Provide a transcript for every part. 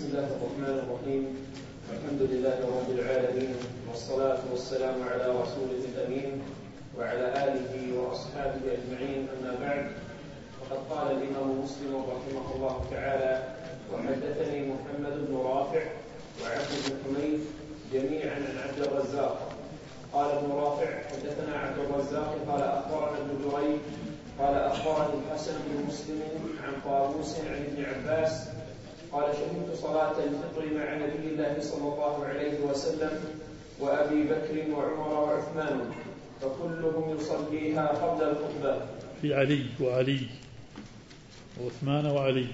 بسم الله الرحمن الرحيم. الحمد لله رب العالمين، والصلاة والسلام على رسوله الأمين وعلى آله وأصحابه أجمعين، أما بعد. فقد قال الإمام مسلم رحمه الله تعالى: وحدثني محمد بن رافع وعبد بن حميد جميعا عن عبد الرزاق. قال ابن رافع: حدثنا عبد الرزاق قال أخبرنا ابن جريج قال أخبرني الحسن بن مسلم عن طاووس عن ابن عباس قال: شهدت صلاة الفطر مع نبي الله صلى الله عليه وسلم وأبي بكر وعمر وعثمان، فكلهم يصليها قبل الخطبة. في علي وعثمان وعلي.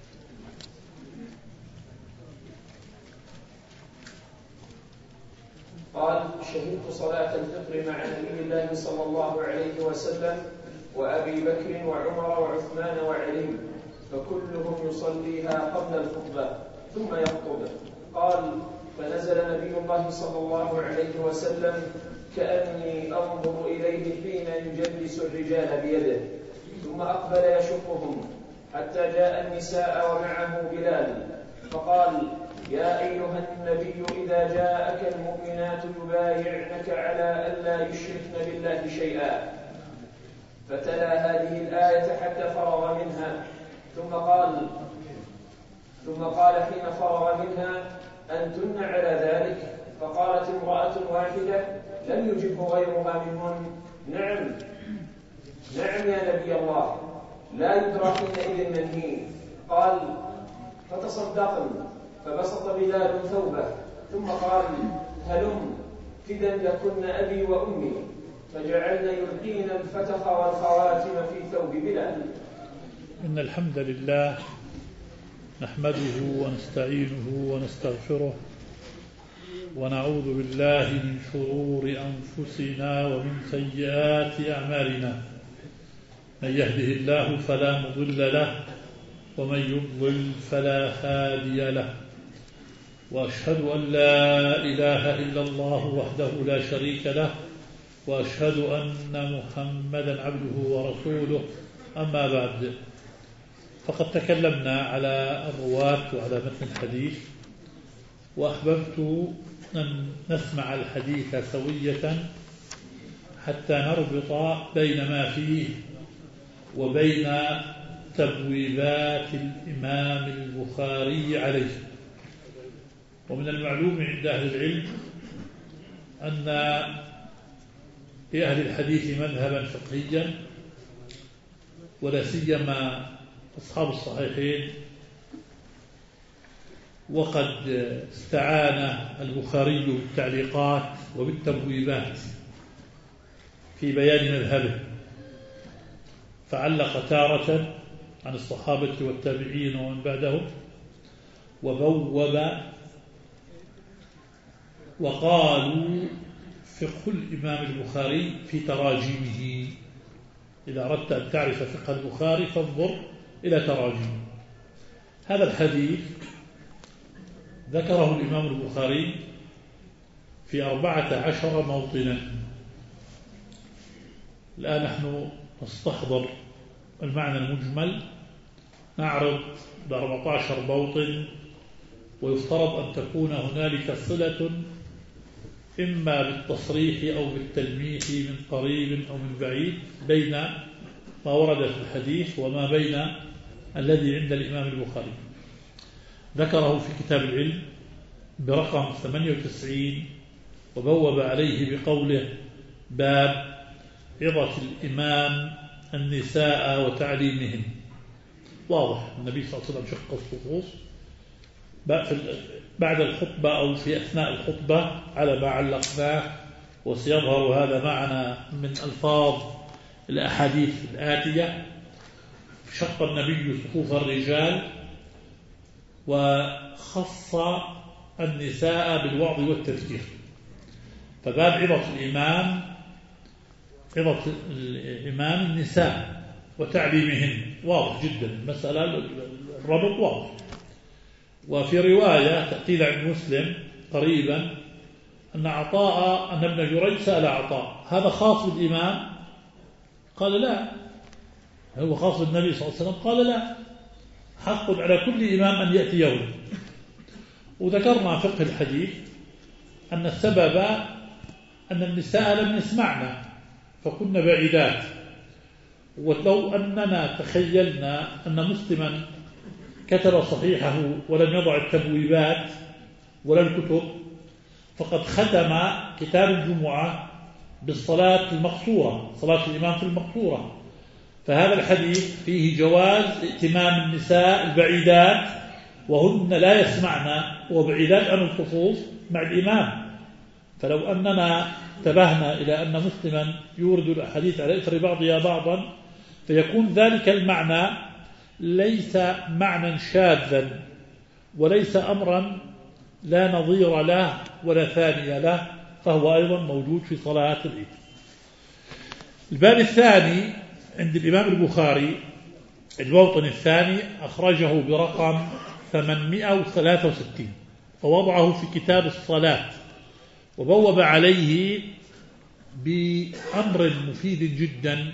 قال: شهدت صلاة الفطر مع نبي الله صلى الله عليه وسلم وأبي بكر وعمر وعثمان وعلي، فكلهم يصليها قبل الخطبة ثم يخطب. قال: فنزل نبي الله صلى الله عليه وسلم كأني أنظر إليه حين يجلس الرجال بيده، ثم أقبل يشقهم حتى جاء النساء ومعه بلال، فقال: يا أيها النبي إذا جاءك المؤمنات يبايعنك على ألا يشركن بالله شيئا، فتلا هذه الآية حتى فرغ منها، ثم قال حين فرغ منها: أنتن على ذلك؟ فقالت امرأة واحدة لم يجبه غيرها منهن: نعم يا نبي الله، لا يدرى حينئذ من هي. قال: فتصدقن، فبسط بلال ثوبه ثم قال: هلم فدا لكن أبي وأمي، فجعلن يلقين الفتخ والخواتم في ثوب بلال. إن الحمد لله نحمده ونستعينه ونستغفره، ونعوذ بالله من شرور أنفسنا ومن سيئات أعمالنا. من يهده الله فلا مضل له، ومن يضلل فلا هادي له، وأشهد أن لا إله إلا الله وحده لا شريك له، وأشهد أن محمدا عبده ورسوله. أما بعد، فقد تكلمنا على الرواة وعلى متن الحديث، وأحببت أن نسمع الحديث سوية حتى نربط بين ما فيه وبين تبويبات الإمام البخاري عليه. ومن المعلوم عند أهل العلم أن لأهل الحديث مذهبا فقهيا، ولا سيما أصحاب الصحيحين، وقد استعان البخاري بالتعليقات وبالتبويبات في بيان مذهبه، فعلق تارة عن الصحابة والتابعين ومن بعدهم، وبوب، وقالوا فقه الإمام البخاري في تراجمه. إذا أردت أن تعرف فقه البخاري فانظر إلى تراجمه. هذا الحديث ذكره الإمام البخاري في 14 موطنا. الآن نحن نستحضر المعنى المجمل، نعرض ب 14 موطن، ويفترض أن تكون هنالك صلة إما بالتصريح أو بالتلميح من قريب أو من بعيد بين ما ورد في الحديث وما بين الذي عند الإمام البخاري. ذكره في كتاب العلم برقم 98، وبوب عليه بقوله: باب عظة الإمام النساء وتعليمهن. واضح، النبي صلى الله عليه وسلم شق الصفوف بعد الخطبة أو في أثناء الخطبة على ما علقناه، وسيظهر هذا معنا من ألفاظ الأحاديث الآتية. شق النبي صفوف الرجال وخص النساء بالوعظ والتذكير. فباب عظة الإمام النساء وتعليمهن واضح جدا، المسألة الربط واضح. وفي رواية تأتي عند مسلم قريبا أن ابن جريج سأل عطاء: هذا خاص بالإمام؟ قال: لا. هو خاص بالنبي صلى الله عليه وسلم؟ قال: لا، حق على كل إمام أن يأتي يوم. وذكرنا فقه الحديث أن السبب أن النساء لم يسمعن فكن بعيدات. ولو أننا تخيلنا أن مسلما كتب صحيحه ولم يضع التبويبات ولا الكتب فقد ختم كتاب الجمعة بالصلاة المقصورة، صلاة الإمام في المقصورة. فهذا الحديث فيه جواز ائتمام النساء البعيدات وهن لا يسمعن وبعيدات عن الصفوف مع الإمام. فلو أننا انتبهنا إلى أن مسلما يورد الأحاديث على إثر بعضها بعضا فيكون ذلك المعنى ليس معنى شاذا وليس أمرا لا نظير له ولا ثاني له، فهو أيضا موجود في صلاة العيد. الباب الثاني عند الإمام البخاري الموطن الثاني أخرجه برقم 863 فوضعه في كتاب الصلاة وبوب عليه بأمر مفيد جدا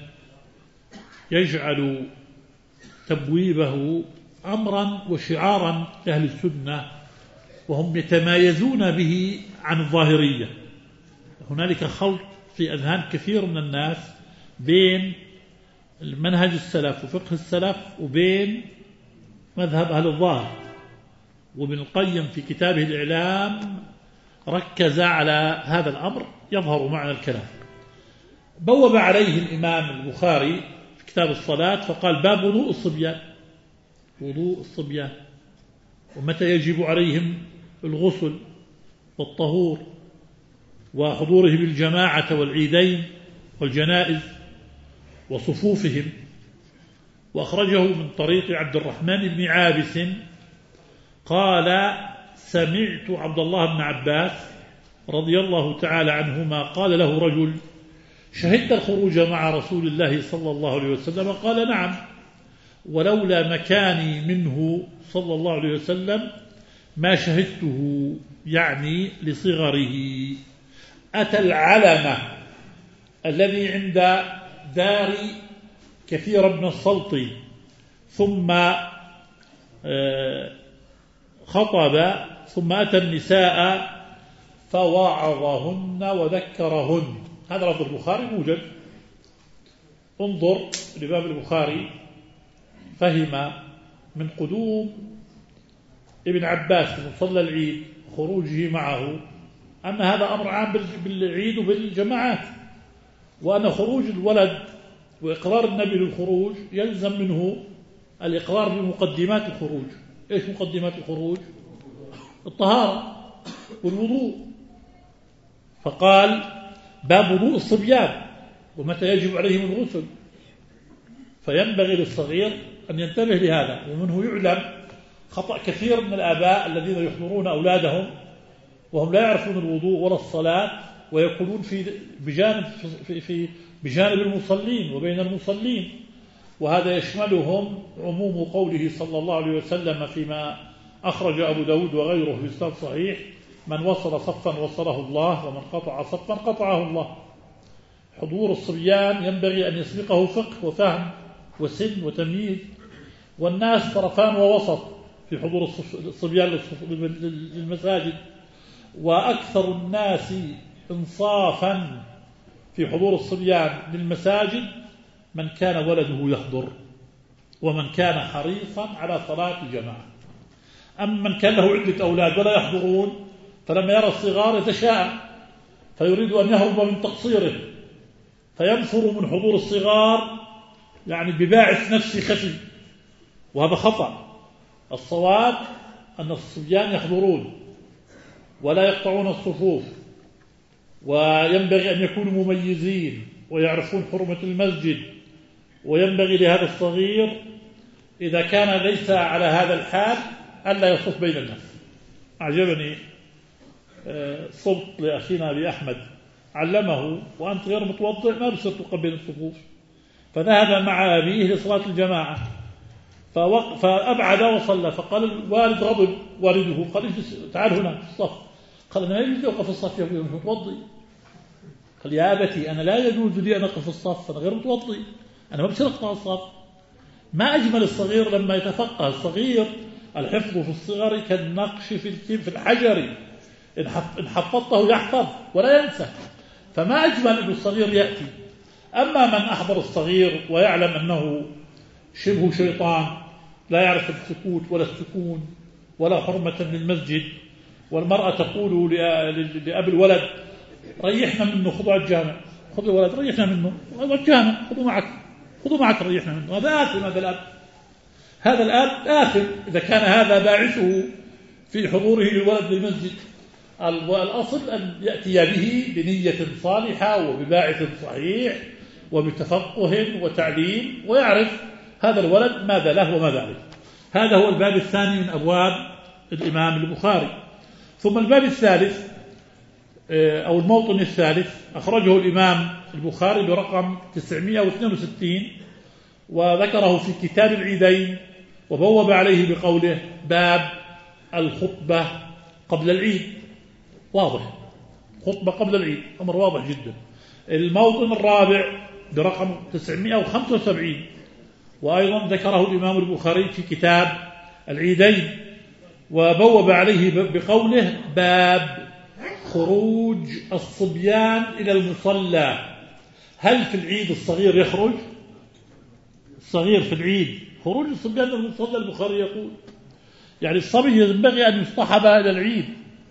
يجعل تبويبه أمرا وشعارا لأهل السنة وهم يتمايزون به عن الظاهرية. هنالك خلط في أذهان كثير من الناس بين المنهج السلف وفقه السلف وبين مذهب أهل الظاهر، وابن القيم في كتابه الإعلام ركز على هذا الأمر يظهر معنى الكلام. بوب عليه الإمام البخاري في كتاب الصلاة فقال: باب وضوء الصبيان، وضوء الصبيان ومتى يجب عليهم الغسل والطهور وحضوره بالجماعة والعيدين والجنائز وصفوفهم. وأخرجه من طريق عبد الرحمن بن عابس قال: سمعت عبد الله بن عباس رضي الله تعالى عنهما قال له رجل: شهدت الخروج مع رسول الله صلى الله عليه وسلم؟ قال: نعم، ولولا مكاني منه صلى الله عليه وسلم ما شهدته، يعني لصغره. أتى العلمة الذي عند دار كثير بن السلط ثم خطب ثم أتى النساء فوعظهن وذكرهن. هذا لفظ البخاري موجد. انظر لباب البخاري، فهم من قدوم ابن عباس في مصلى العيد خروجه معه أن هذا أمر عام بالعيد وبالجماعات، وأن خروج الولد وإقرار النبي للخروج يلزم منه الإقرار بمقدمات الخروج. إيش مقدمات الخروج؟ الطهارة والوضوء. فقال: باب وضوء الصبيان ومتى يجب عليهم الغسل. فينبغي للصغير أن ينتبه لهذا. ومنه يعلم خطأ كثير من الآباء الذين يحضرون أولادهم وهم لا يعرفون الوضوء ولا الصلاة ويكونون بجانب المصلين وبين المصلين، وهذا يشملهم عموم قوله صلى الله عليه وسلم فيما أخرج أبو داود وغيره في إسناد صحيح: من وصل صفا وصله الله ومن قطع صفا قطعه الله. حضور الصبيان ينبغي أن يسبقه فقه وفهم وسن وتمييز، والناس طرفان ووسط في حضور الصبيان للمساجد، وأكثر الناس إنصافا في حضور الصبيان للمساجد من كان ولده يحضر ومن كان حريصا على صلاة الجماعة. أما من كان له عدة أولاد ولا يحضرون فلما يرى الصغار يتشاءم فيريد أن يهرب من تقصيره فينفر من حضور الصغار، يعني بباعث نفسي خفي، وهذا خطأ. الصواب أن الصبيان يحضرون ولا يقطعون الصفوف، وينبغي أن يكونوا مميزين ويعرفون حرمة المسجد. وينبغي لهذا الصغير إذا كان ليس على هذا الحال ألا يصف بين الناس. أعجبني صوت لأخينا أبي أحمد علمه: وأنت غير متوضئ ما بصير تقبل الصفوف. فذهب مع أبيه لصلاة الجماعة فأبعد وصلى، فقال الوالد غضب والده، قال: تعال هنا في الصف. قال: أنا لا يجوز أوقف في الصف يا أبي، مش متوضئ. قال: يا أبتي أنا لا يجوز لي أن أقف في الصف، أنا غير متوضئ، أنا ما بصير أقطع الصف. ما أجمل الصغير لما يتفقه. الصغير الحفظ في الصغر كالنقش في الحجر، إن حفظته يحفظ ولا ينسى. فما أجمل أن الصغير يأتي. أما من أحضر الصغير ويعلم أنه شبه شيطان لا يعرف السكوت ولا السكون ولا حرمة للمسجد، والمرأة تقول لأبي الولد ريحنا منه، خذوا على الجامع، خذوا الولد ريحنا منه، خذوا الجامع، خذوا معك ريحنا منه. هذا آثم، هذا الآب آثم إذا كان هذا باعثه في حضوره للولد للمسجد. الأصل أن يأتي به بنية صالحة وبباعث صحيح وبتفقه وتعليم، ويعرف هذا الولد ماذا له وماذا عليه. هذا هو الباب الثاني من أبواب الإمام البخاري. ثم الباب الثالث أو الموطن الثالث أخرجه الإمام البخاري برقم 962، وذكره في كتاب العيدين، وبوب عليه بقوله باب الخطبة قبل العيد. واضح، خطبة قبل العيد أمر واضح جدا. الموطن الرابع برقم 975، وأيضا ذكره الإمام البخاري في كتاب العيدين، وبوب عليه بقوله باب خروج الصبيان إلى المصلى. هل في العيد الصغير يخرج؟ الصغير في العيد خروج الصبيان إلى المصلى، البخاري يقول يعني الصبي ينبغي أن يصطحب إلى العيد،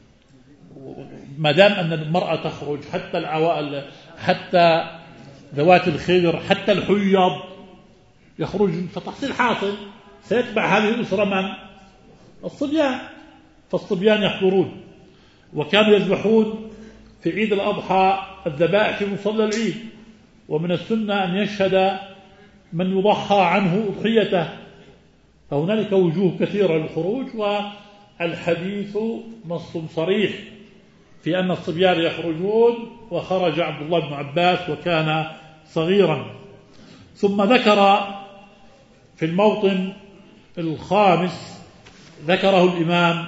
ما دام أن المرأة تخرج، حتى العوائل، حتى ذوات الخير، حتى الحيض يخرج. فتحصيل حاصل سيتبع هذه الأسرة من؟ الصبيان. فالصبيان يحضرون، وكانوا يذبحون في عيد الأضحى الذبائح في مصلى العيد، ومن السنة أن يشهد من يضحى عنه أضحيته. فهنالك وجوه كثيرة للخروج، والحديث نص صريح في أن الصبيان يخرجون، وخرج عبد الله بن عباس وكان صغيرا. ثم ذكر في الموطن الخامس، ذكره الإمام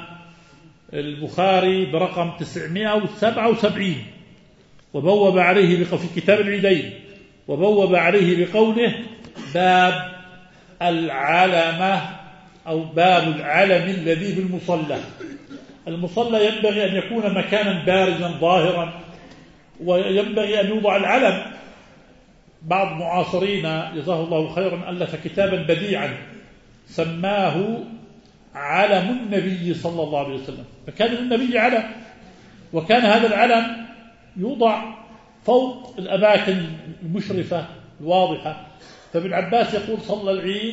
البخاري برقم 977، وبوب عليه في كتاب العيدين، وبوب عليه بقوله باب العلمة أو باب العلم الذي بالمصلى. المصلى ينبغي أن يكون مكانا بارزا ظاهرا، وينبغي أن يوضع العلم. بعض معاصرين جزاه الله خيرا ألف كتابا بديعا سماه علم النبي صلى الله عليه وسلم، فكان للنبي علم، وكان هذا العلم يوضع فوق الأماكن المشرفة الواضحة. فابن عباس يقول صلى العيد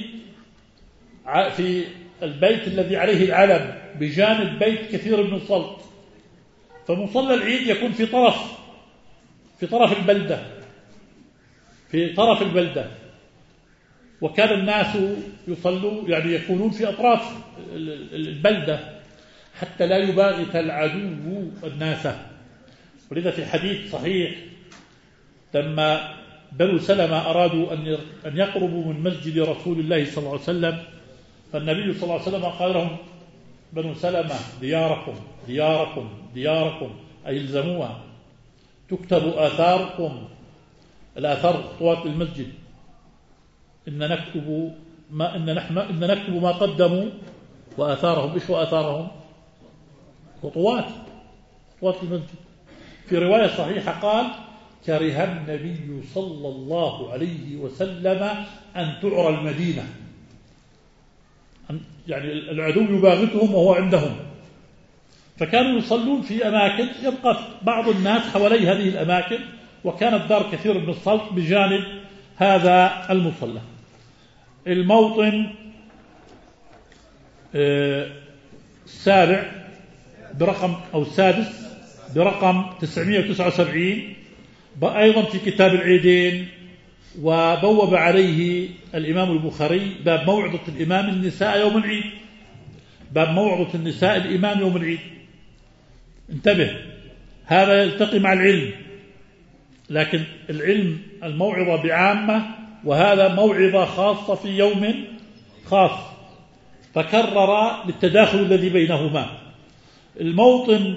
في البيت الذي عليه العلم بجانب بيت كثير من الصلت، فمصلى العيد يكون في طرف البلدة، في طرف البلدة، وكان الناس يصلوا يعني يكونون في أطراف البلدة حتى لا يباغت العدو الناس. ولذا في حديث صحيح لما بنو سلمة أرادوا أن يقربوا من مسجد رسول الله صلى الله عليه وسلم، فالنبي صلى الله عليه وسلم قال لهم بنو سلمة دياركم دياركم دياركم، أي الزموها، تكتب آثاركم، الآثار خطوات المسجد، إن نكتب ما قدموا وآثارهم. إيش وآثارهم؟ خطوات المسجد. في رواية صحيحة قال كره النبي صلى الله عليه وسلم أن تعرى المدينة، يعني العدو يباغتهم وهو عندهم، فكانوا يصلون في أماكن يبقى بعض الناس حوالي هذه الأماكن، وكانت دار كثير من الصلت بجانب هذا المصلى. الموطن السابع برقم أو السادس برقم 979 أيضا في كتاب العيدين، وبوب عليه الإمام البخاري باب موعظة الإمام النساء يوم العيد. باب موعظة النساء الإمام يوم العيد. انتبه، هذا يلتقي مع العلم، لكن العلم الموعظة بعامة، وهذا موعظة خاصة في يوم خاص، فكرر للتداخل الذي بينهما. الموطن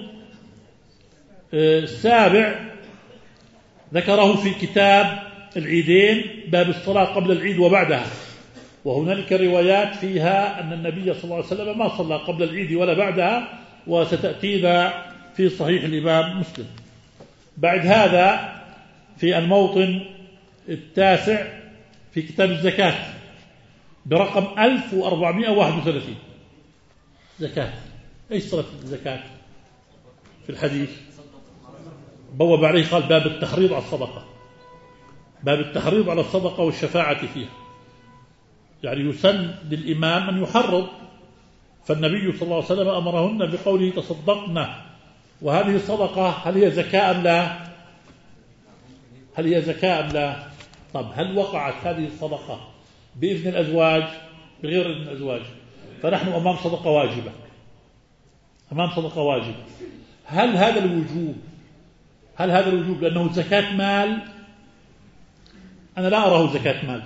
السابع ذكره في كتاب العيدين باب الصلاة قبل العيد وبعدها، وهنالك روايات فيها أن النبي صلى الله عليه وسلم ما صلى قبل العيد ولا بعدها، وستأتينا في صحيح الإمام مسلم. بعد هذا في الموطن 9 في كتاب الزكاة برقم 1431 زكاة. أي صلة الزكاة في الحديث؟ بوب عليه قال باب التحريض على الصدقة، باب التحريض على الصدقة والشفاعة فيها، يعني يسن للإمام أن يحرض. فالنبي صلى الله عليه وسلم أمرهن بقوله تصدقن، وهذه الصدقة هل هي زكاة أم لا؟ هل هي زكاة أم لا؟ طب هل وقعت هذه الصدقة بإذن الأزواج بغير إذن الأزواج؟ فنحن أمام صدقة واجبة، أمام صدقة واجبة. هل هذا الوجوب لأنه زكاة مال؟ أنا لا أراه زكاة مال.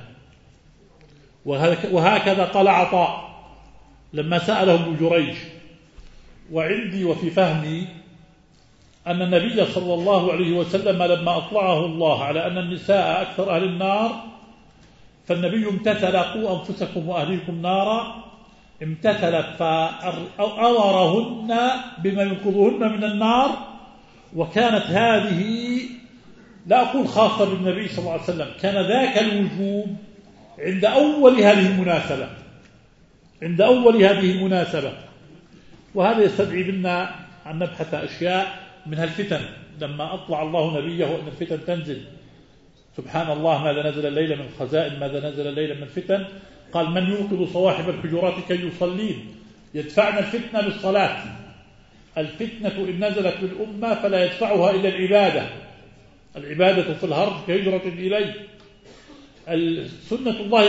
وهكذا قال عطاء لما سأله ابن جريج. وعندي وفي فهمي أن النبي صلى الله عليه وسلم لما أطلعه الله على أن النساء أكثر أهل النار، فالنبي امتثل قوا أنفسكم وأهليكم نارا، امتثل فأمرهن بما ينقذهن من النار. وكانت هذه لا أقول خاصة بالنبي صلى الله عليه وسلم، كان ذاك الوجوب عند أول هذه المناسبة. وهذا يستدعي منا أن نبحث أشياء منها الفتن. لما أطلع الله نبيه أن الفتن تنزل، سبحان الله ماذا نزل الليل من خزائن، ماذا نزل الليل من فتن. قال من يوقظ صواحب الحجرات كي يصلين يدفعن الفتنة بالصلاة. الفتنة إن نزلت بالأمة فلا يدفعها إلا العبادة في الهرج كهجرة إليه. سنة الله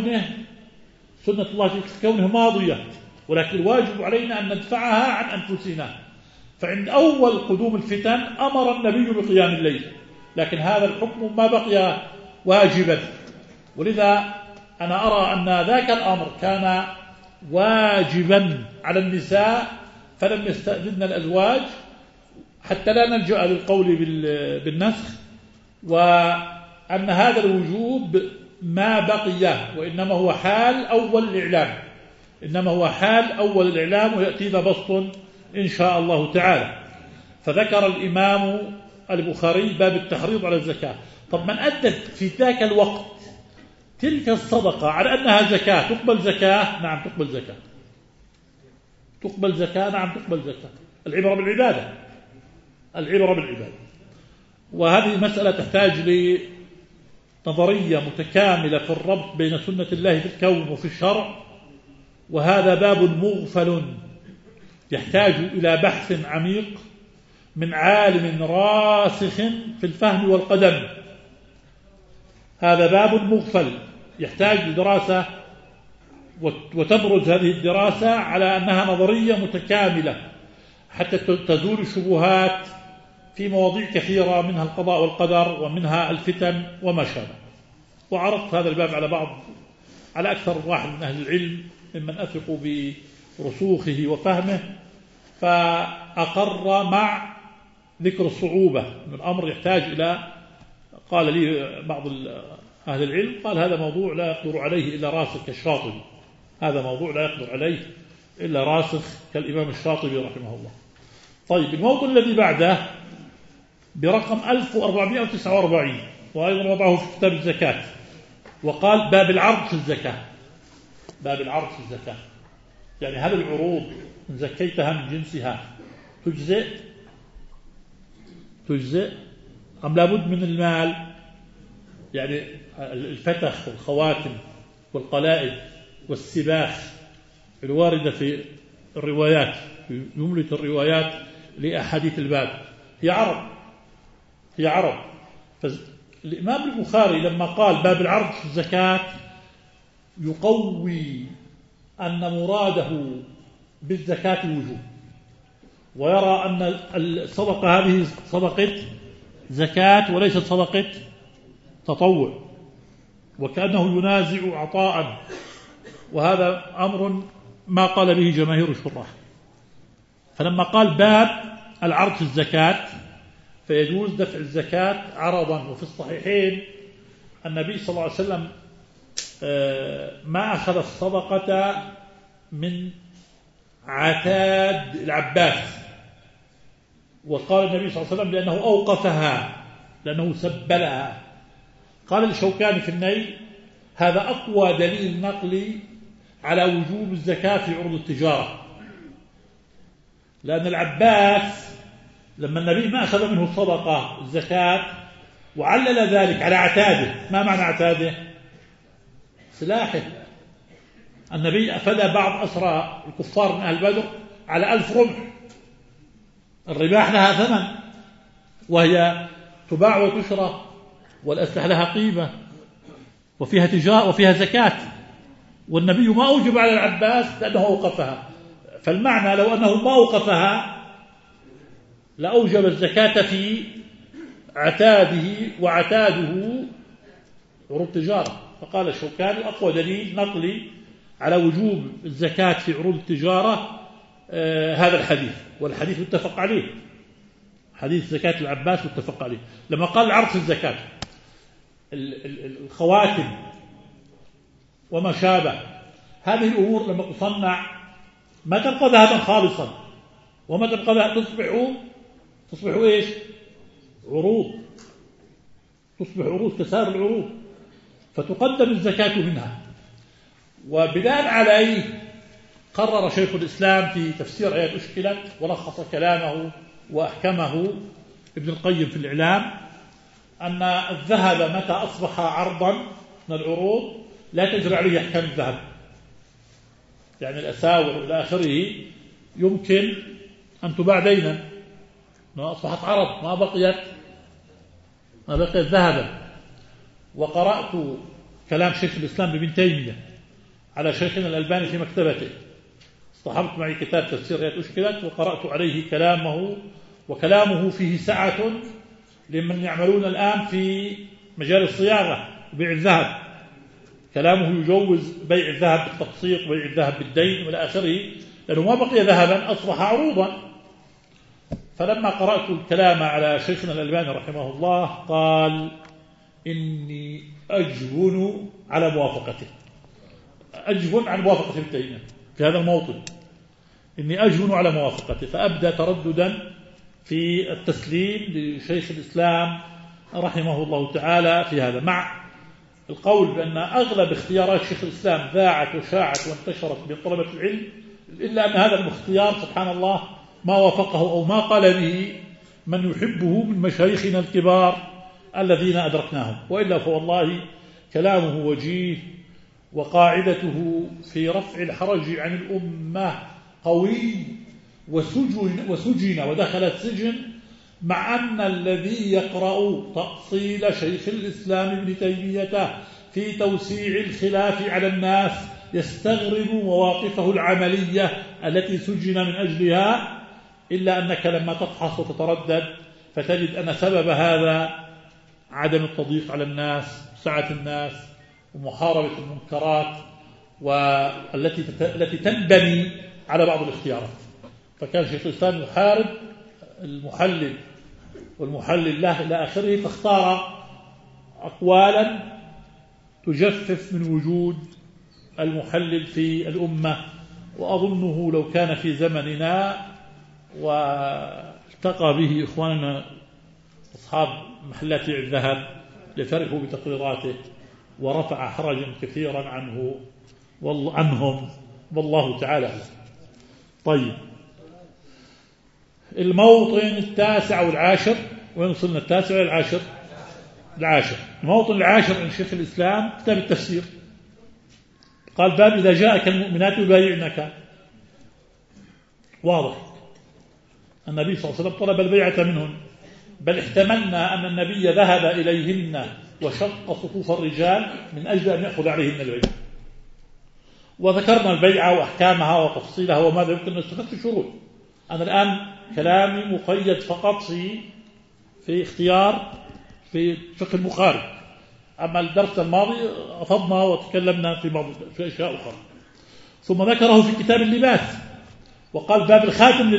في كونه ماضية، ولكن الواجب علينا أن ندفعها عن أنفسنا. فعند أول قدوم الفتن أمر النبي بقيام الليل، لكن هذا الحكم ما بقي واجبا. ولذا أنا أرى أن ذاك الأمر كان واجبا على النساء، فلم يستأذن الأزواج حتى لا نلجأ للقول بالنسخ، وأن هذا الوجوب ما بقي، وإنما هو حال أول الإعلام، ويأتينا بسط إن شاء الله تعالى. فذكر الإمام البخاري باب التحريض على الزكاة. طب من أدت في ذاك الوقت تلك الصدقة على أنها زكاة، تقبل زكاة؟ نعم تقبل زكاة. نعم تقبل زكاة. العبرة بالعبادة. وهذه مسألة تحتاج لنظرية متكاملة في الربط بين سنة الله في الكون وفي الشرع، وهذا باب مغفل يحتاج إلى بحث عميق من عالم راسخ في الفهم والقدم. هذا باب مغفل يحتاج لدراسة، وتبرز هذه الدراسة على أنها نظرية متكاملة حتى تزول الشبهات في مواضيع كثيرة، منها القضاء والقدر ومنها الفتن وما شابه. وعرضت هذا الباب على أكثر واحد من أهل العلم ممن أثق برسوخه وفهمه، فأقر مع ذكر الصعوبة من الأمر يحتاج إلى، قال لي بعض أهل العلم قال هذا موضوع لا يقدر عليه إلا راسخ كالشاطبي، هذا موضوع لا يقدر عليه إلا راسخ كالإمام الشاطبي رحمه الله. طيب الموضوع الذي بعده برقم 1449 وأيضا وضعه في كتاب الزكاة، وقال باب العرض في الزكاة. يعني هل العروض إن زكيتها من جنسها تجزئ أم لابد من المال؟ يعني الفتخ والخواتم والقلائد والسباخ الواردة في الروايات، في جملة الروايات لأحاديث الباب هي عرض. فالإمام البخاري لما قال باب العرض في الزكاة يقوي أن مراده بالزكاة الوجوب، ويرى أن الصدقة هذه صدقة زكاة وليست صدقة تطوع، وكأنه ينازع عطاء، وهذا أمر ما قال به جماهير الشراح. فلما قال باب العرض في الزكاة فيجوز دفع الزكاة عرضا. وفي الصحيحين النبي صلى الله عليه وسلم ما أخذ الصدقة من عتاد العباس، وقال النبي صلى الله عليه وسلم لأنه أوقفها، لأنه سبلها. قال الشوكاني في النيل: هذا أقوى دليل نقلي على وجوب الزكاة في عروض التجارة، لأن العباس لما النبي ما أخذ منه صدقة الزكاة وعلل ذلك على عتاده. ما معنى عتاده؟ سلاحه. النبي أفدى بعض أسرى الكفار من أهل بدر على 1000 رمح. الرباح لها ثمن، وهي تباع وتشرى، والأسلحة لها قيمة، وفيها تجارة وفيها زكاة، والنبي ما أوجب على العباس لأنه أوقفها. فالمعنى لو أنه ما أوقفها لأوجب الزكاة في عتاده، وعتاده عروض التجارة. فقال الشوكاني: أقوى دليل نقلي على وجوب الزكاة في عروض التجارة هذا الحديث، والحديث متفق عليه، حديث زكاة العباس متفق عليه. لما قال العرض في الزكاة، الخواتم وما شابه، هذه الأمور لما تصنع ما تبقى ذهبا خالصا، وما تبقى تصبح إيش؟ عروض، تصبح عروض كسائر العروض، فتقدم الزكاة منها. وبناء عليه قرر شيخ الإسلام في تفسير آيات أشكلت ولخص كلامه وأحكمه ابن القيم في الإعلام أن الذهب متى أصبح عرضا من العروض لا تجري عليه أحكام الذهب، يعني الأساور إلى آخره يمكن أن تباع دينا، ما أصبحت عرض، ما بقيت ذهبا. وقرأت كلام شيخ الإسلام ابن تيمية على شيخنا الألباني في مكتبته، اصطحبت معي كتاب تفسير آيات أشكلت وقرأت عليه كلامه، وكلامه فيه سعة لمن يعملون الآن في مجال الصياغة وبيع الذهب. كلامه يجوز بيع الذهب بالتقسيط وبيع الذهب بالدين وإلى آخره، لأنه ما بقي ذهبا، أصبح عروضا. فلما قرأت الكلام على شيخنا الألباني رحمه الله قال: إني أجبن على موافقته، أجبن عن موافقة ابن تيمية في هذا الموطن، إني أجبن على موافقته. فأبدأ ترددا في التسليم لشيخ الإسلام رحمه الله تعالى في هذا، مع القول بأن أغلب اختيارات شيخ الإسلام ذاعت وشاعت وانتشرت بين طلبة العلم، إلا أن هذا الاختيار سبحان الله ما وافقه أو ما قال به من يحبه من مشايخنا الكبار الذين أدركناهم، وإلا فوالله كلامه وجيه، وقاعدته في رفع الحرج عن الأمة قوي، وسجن ودخل السجن، مع أن الذي يقرأ تأصيل شيخ الإسلام ابن تيمية في توسيع الخلاف على الناس يستغرب مواقفه العملية التي سجن من أجلها، إلا أنك لما تفحص وتتردد فتجد أن سبب هذا عدم التضييق على الناس، سعة الناس، ومحاربة المنكرات والتي تنبني على بعض الاختيارات. فكان شيخ الإسلام يحارب المحلل والمحلل له إلى آخره، فاختار أقوالا تجفف من وجود المحلل في الأمة. وأظنه لو كان في زمننا والتقى به إخواننا أصحاب محلات الذهب لفرحوا بتقريراته ورفع حرجا كثيرا عنهم، والله تعالى. طيب، الموطن 9 والعاشر، وين وصلنا؟ 9 إلى 10. الموطن 10 عند شيخ الإسلام كتاب التفسير، قال: باب إذا جاءك المؤمنات يبايعنك. واضح النبي صلى الله عليه وسلم طلب البيعة منهن، بل احتملنا أن النبي ذهب إليهن وشق صفوف الرجال من أجل أن يأخذ عليهن البيعة. وذكرنا البيعة وأحكامها وتفصيلها وماذا يمكن أن يستفاد في الشروط. أنا الآن كلامي مقيد فقط في اختيار في فقه البخاري، أما الدرس الماضي أفضنا وتكلمنا في أشياء أخرى. ثم ذكره في كتاب اللباس وقال: باب الخاتم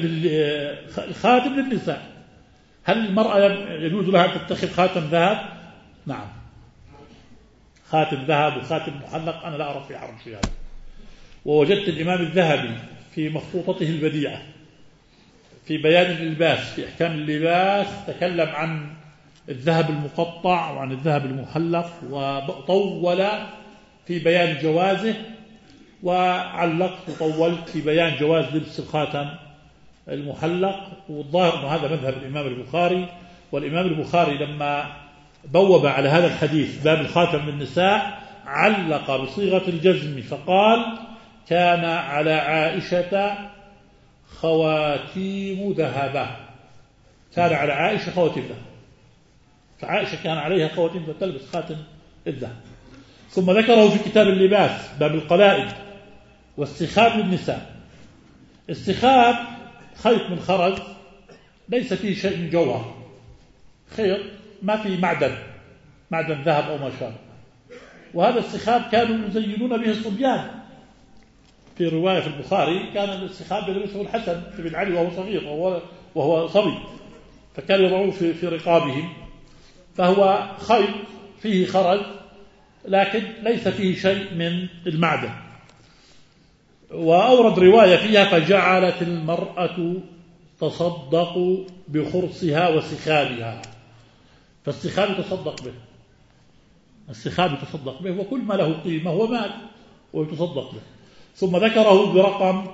للنساء. هل المرأة يجوز لها أن تتخذ خاتم ذهب؟ نعم. خاتم ذهب وخاتم محلق، أنا لا أرى في حرج في هذا. ووجدت الإمام الذهبي في مخطوطته البديعة في بيان اللباس في أحكام اللباس تكلم عن الذهب المقطع وعن الذهب المحلق، وطول في بيان جوازه، وعلقت وطولت في بيان جواز لبس الخاتم المحلق. والظاهر أن هذا مذهب الإمام البخاري. والإمام البخاري لما بوب على هذا الحديث باب الخاتم للنساء علق بصيغة الجزم فقال: كان على عائشة خواتيم ذهبة. كان على عائشة خواتيم ذهب، فعائشة كان عليها خواتيم تلبس خاتم الذهب. ثم ذكره في كتاب اللباس باب القلائد والسخاب للنساء. السخاب خيط من خرز ليس فيه شيء من جوهر، خيط ما فيه معدن ذهب أو ما شابه. وهذا السخاب كانوا يزينون به الصبيان. في رواية في البخاري كان السخاب يلبسه الحسن بن علي وهو صغير وهو صبي، فكانوا يضعوه في رقابهم. فهو خيط فيه خرز لكن ليس فيه شيء من المعدن. وأورد رواية فيها: فجعلت المرأة تصدق بخرصها وسخابها. فالسخاب يتصدق به، السخاب يتصدق به، وكل ما له قيمة هو مال ويتصدق به. ثم ذكره برقم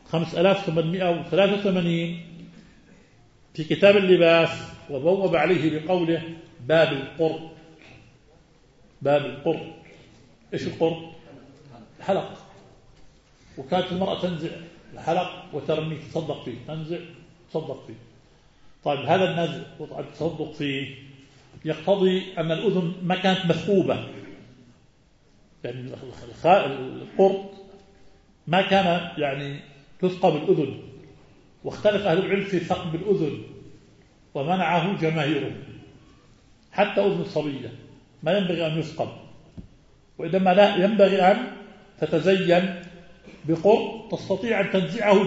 5883 في كتاب اللباس، وبوب عليه بقوله: باب القرط. باب القرط. إيش القرط؟ الحلق. وكانت المرأة تنزع الحلق وترميه تصدق فيه، تنزع تصدق فيه. طيب هذا النزع والتصدق فيه يقتضي أن الأذن ما كانت مثقوبة، يعني القرط ما كان يعني تثقب الأذن، واختلف أهل العلم في ثقب الأذن ومنعه جماهيره. حتى أذن الصبية ما ينبغي أن يثقب، وإنما لا ينبغي أن تتزين بقرط تستطيع أن تنزعه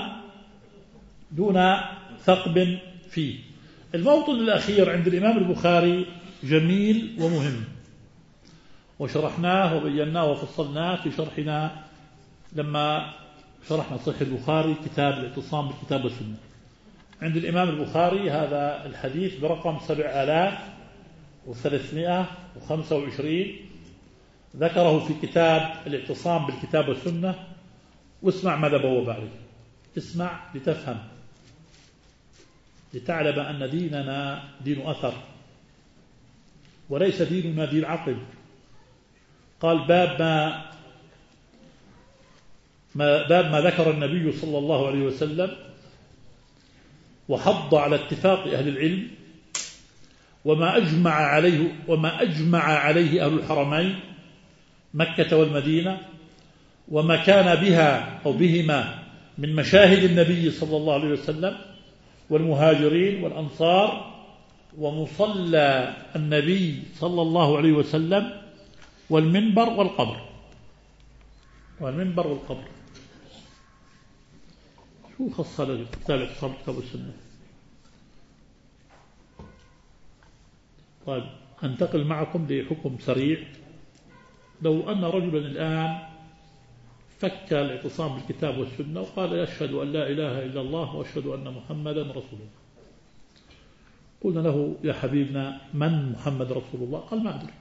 دون ثقب فيه. الموطن الأخير عند الإمام البخاري جميل ومهم، وشرحناه وبيناه وفصلناه في شرحنا لما شرحنا صحيح البخاري كتاب الاعتصام بالكتاب والسنة. عند الإمام البخاري هذا الحديث برقم 7325 ذكره في كتاب الاعتصام بالكتاب والسنة. واسمع ماذا بوب عليه، اسمع لتفهم، لتعلم أن ديننا دين أثر وليس ديننا دين عقل. قال: باب ما ذكر النبي صلى الله عليه وسلم وحض على اتفاق أهل العلم وما أجمع عليه أهل الحرمين مكة والمدينة، وما كان بها أو بهما من مشاهد النبي صلى الله عليه وسلم والمهاجرين والأنصار، ومصلى النبي صلى الله عليه وسلم والمنبر والقبر. شو خص هذا كتاب اعتصام بالكتاب والسنة؟ طيب أنتقل معكم لحكم سريع. لو أن رجلا الآن فك الاعتصام بالكتاب والسنة وقال: يشهد أن لا إله إلا الله وأشهد أن محمدا رسول الله، قلنا له: يا حبيبنا من محمد رسول الله؟ قال: ما أدري.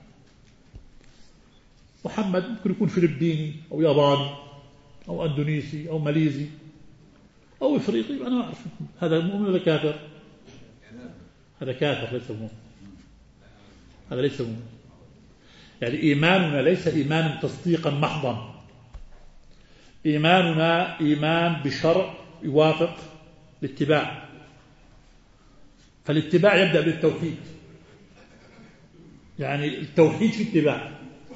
محمد ممكن يكون فلبيني أو ياباني أو أندونيسي أو ماليزي أو إفريقي، أنا ما أعرف. هذا مؤمن ولا كافر؟ هذا كافر ليس مؤمن. هذا ليس مؤمن. يعني إيماننا ليس إيمانا تصديقا محضا، إيماننا إيمان بشرع يوافق الاتباع. فالاتباع يبدأ بالتوحيد، يعني التوحيد في اتباع.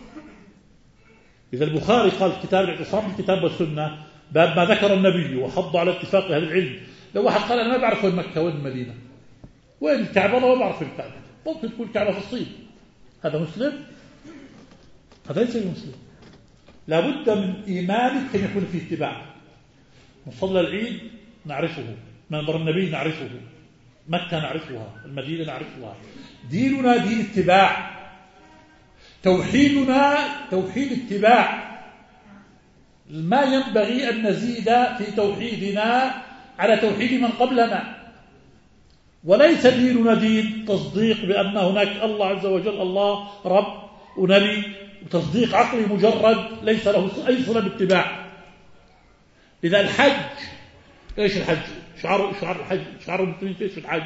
إذا البخاري قال كتاب الاعتصام بالكتاب والسنة باب ما ذكر النبي وحض على اتفاق أهل العلم. لو واحد قال: أنا ما بعرف وين مكة وين المدينة وين الكعبة، أنا ما بعرف الكعبة، ممكن تكون الكعبة في الصين، هذا مسلم؟ هذا ليس مسلم. لابد من إيمانك أن يكون فيه اتباع. مصلى العيد نعرفه، منبر النبي نعرفه، مكة نعرفها، المدينة نعرفها. ديننا دين اتباع. توحيدنا توحيد اتباع، ما ينبغي أن نزيد في توحيدنا على توحيد من قبلنا. وليس ديننا دين تصديق بأن هناك الله عز وجل الله رب ونبي وتصديق عقلي مجرد ليس له أي صلة باتباع. لذا الحج، إيش الحج؟ شعار الحج، شعار المسلمين إيش الحج؟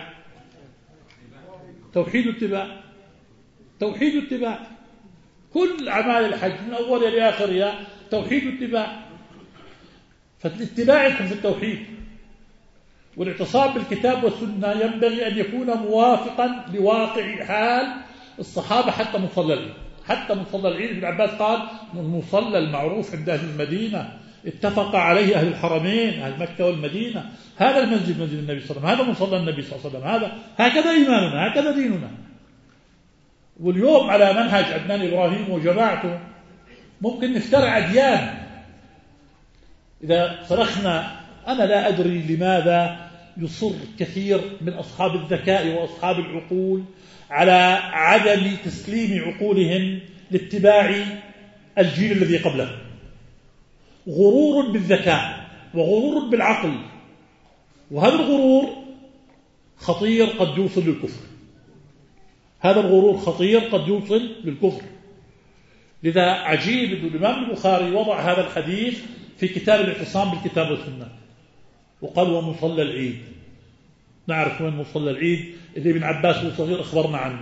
توحيد اتباع، توحيد اتباع. كل أعمال الحج من أولها لآخرها توحيد اتباع. فالاتباع يكون في التوحيد، والاعتصام بالكتاب والسنة ينبغي أن يكون موافقا لواقع حال الصحابة حتى مصلى العيد. حتى مصلى العيد ابن عباس قال المصلى المعروف عند أهل المدينة اتفق عليه أهل الحرمين أهل مكة والمدينة، هذا المسجد مسجد النبي صلى الله عليه وسلم، هذا مصلى النبي صلى الله عليه وسلم، هذا هكذا إيماننا، هكذا ديننا. واليوم على منهج عدنان إبراهيم وجماعته ممكن نخترع أديان. إذا صرخنا، أنا لا أدري لماذا يصر كثير من أصحاب الذكاء وأصحاب العقول على عدم تسليم عقولهم لاتباع الجيل الذي قبله. غرور بالذكاء وغرور بالعقل، وهذا الغرور خطير قد يوصل للكفر. هذا الغرور خطير قد يوصل للكفر. لذا عجيب أن الإمام البخاري وضع هذا الحديث في كتاب الاعتصام بالكتاب والسنة وقال ومصلى العيد. نعرف وين مصلى العيد اللي ابن عباس وصغير أخبرنا عنه،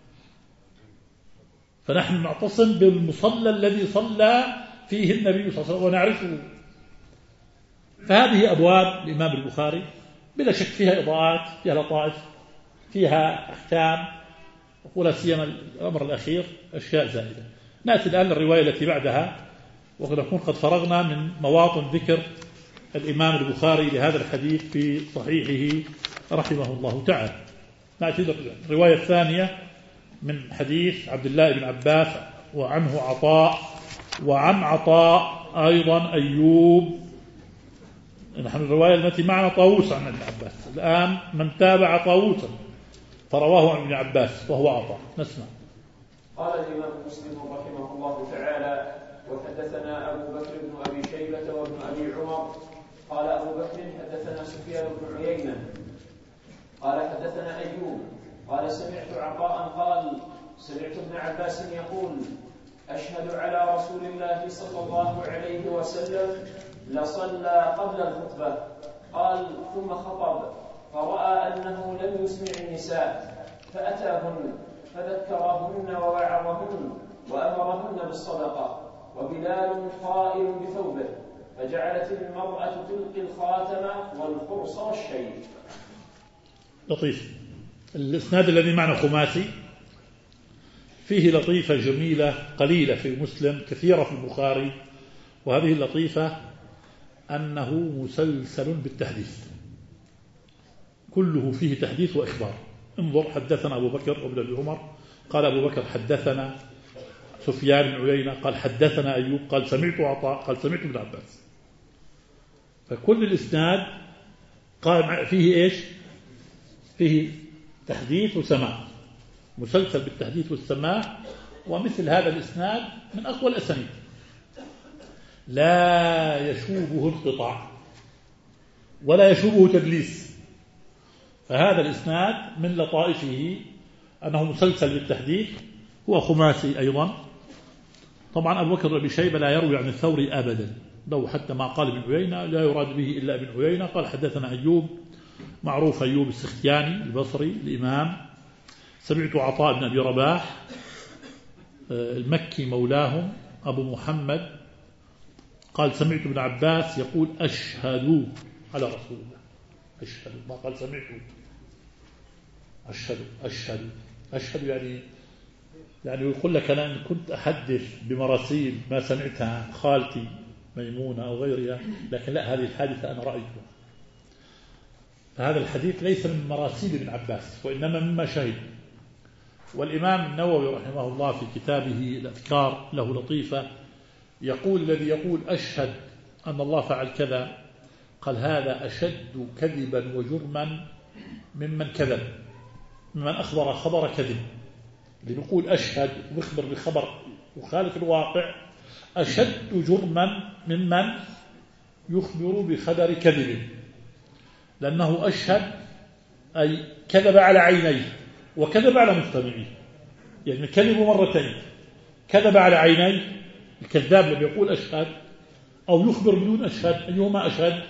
فنحن نعتصم بالمصلى الذي صلى فيه النبي صلى الله عليه وسلم ونعرفه. فهذه أبواب الإمام البخاري بلا شك فيها إضاءات، فيها لطائف، فيها أحكام، ولا سيما الأمر الأخير أشياء زائدة. نأتي الآن للرواية التي بعدها، وقد نكون قد فرغنا من مواطن ذكر الإمام البخاري لهذا الحديث في صحيحه رحمه الله تعالى. نأتي للرواية الثانية من حديث عبد الله بن عباس وعنه عطاء، وعن عطاء أيضا أيوب. نحن الرواية التي معنا طاووس عن ابن عباس، الآن من تابع طاووسا فرواه عن ابن عباس وهو عطاء. نسمع. قال الإمام مسلم رحمه الله تعالى: وحدثنا أبو بكر بن أبي شيبة وابن أبي عمر قال أبو بكر حدثنا سفيان بن عيينة قال حدثنا أيوب قال سمعت عطاء قال سمعت ابن عباس يقول: أشهد على رسول الله صلى الله عليه وسلم لصلى قبل الخطبة. قال ثم خطب فرأى أنه لم يسمع النساء فأتاهن فذكرهن ووعظهن وأمرهن بالصدقة، وبلال قائل بثوبه، فجعلت المرأة تلقي الخاتم والقرص والشيء. لطيف. الإسناد الذي معنا خماسي، فيه لطيفة جميلة قليلة في مسلم كثيرة في البخاري، وهذه اللطيفة أنه مسلسل بالتحديث، كله فيه تحديث وإخبار. انظر: حدثنا أبو بكر وابن أبي عمر قال أبو بكر حدثنا سفيان بن عيينة قال حدثنا أيوب قال سمعت عطاء قال سمعت ابن عباس. فكل الإسناد قال فيه إيش؟ فيه تحديث وسماع، مسلسل بالتحديث والسماع. ومثل هذا الإسناد من أقوى الأسانيد، لا يشوبه انقطاع ولا يشوبه تدليس. فهذا الإسناد من لطائفه أنه مسلسل بالتحديث، هو خماسي أيضا. طبعا أبو بكر بن أبي شيبة لا يروي عن الثوري أبدا، لو حتى ما قال ابن عيينة لا يراد به إلا ابن عيينة. قال حدثنا أيوب، معروف أيوب السختياني البصري الإمام. سمعت عطاء بن أبي رباح المكي مولاهم أبو محمد قال سمعت ابن عباس يقول أشهد على رسول الله. أشهد، ما قال سمعت. أشهد يعني يقول لك أنا إن كنت أحدث بمراسيل ما سمعتها عن خالتي ميمونة أو غيرها، لكن لا، هذه الحادثة أنا رأيتها. فهذا الحديث ليس من مراسيل ابن عباس وإنما مما شهد. والإمام النووي رحمه الله في كتابه الأذكار له لطيفة، يقول الذي يقول أشهد أن الله فعل كذا، قال هذا أشد كذبا وجرما ممن كذب، ممن أخبر خبر كذب. اللي بيقول أشهد ويخبر بخبر وخالف الواقع أشد جرما ممن يخبر بخبر كذب، لأنه أشهد أي كذب على عينيه وكذب على مستمعيه، يعني كذب مرتين، كذب على عينيه الكذاب اللي بيقول أشهد أو يخبر بدون أشهد، أيهما أشهد؟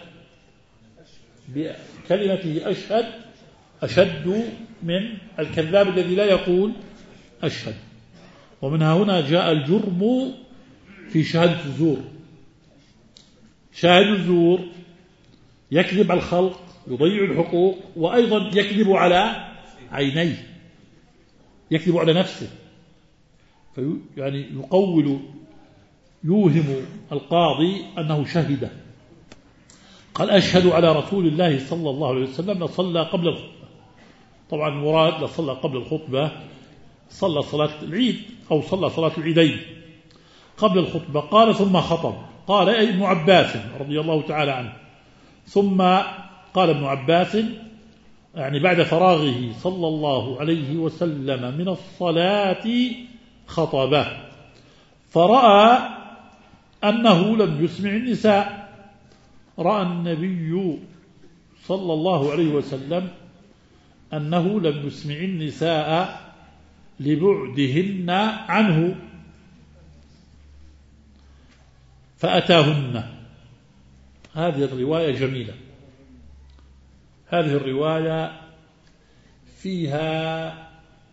بكلمته أشهد أشد من الكذاب الذي لا يقول أشهد. ومنها هنا جاء الجرم في شهادة الزور. شاهد الزور يكذب على الخلق، يضيع الحقوق، وأيضا يكذب على عينيه، يكذب على نفسه، يعني يقول يوهم القاضي أنه شهد. قال أشهد على رسول الله صلى الله عليه وسلم لصلى قبل الخطبة. طبعا المراد لصلى قبل الخطبة صلى صلاة العيد أو صلى صلاة العيدين قبل الخطبة. قال ثم خطب. قال أي ابن عباس رضي الله تعالى عنه. ثم قال ابن عباس يعني بعد فراغه صلى الله عليه وسلم من الصلاة خطبه، فرأى أنه لم يسمع النساء. رأى النبي صلى الله عليه وسلم أنه لم يسمع النساء لبعدهن عنه فأتاهن. هذه الرواية جميلة. هذه الرواية فيها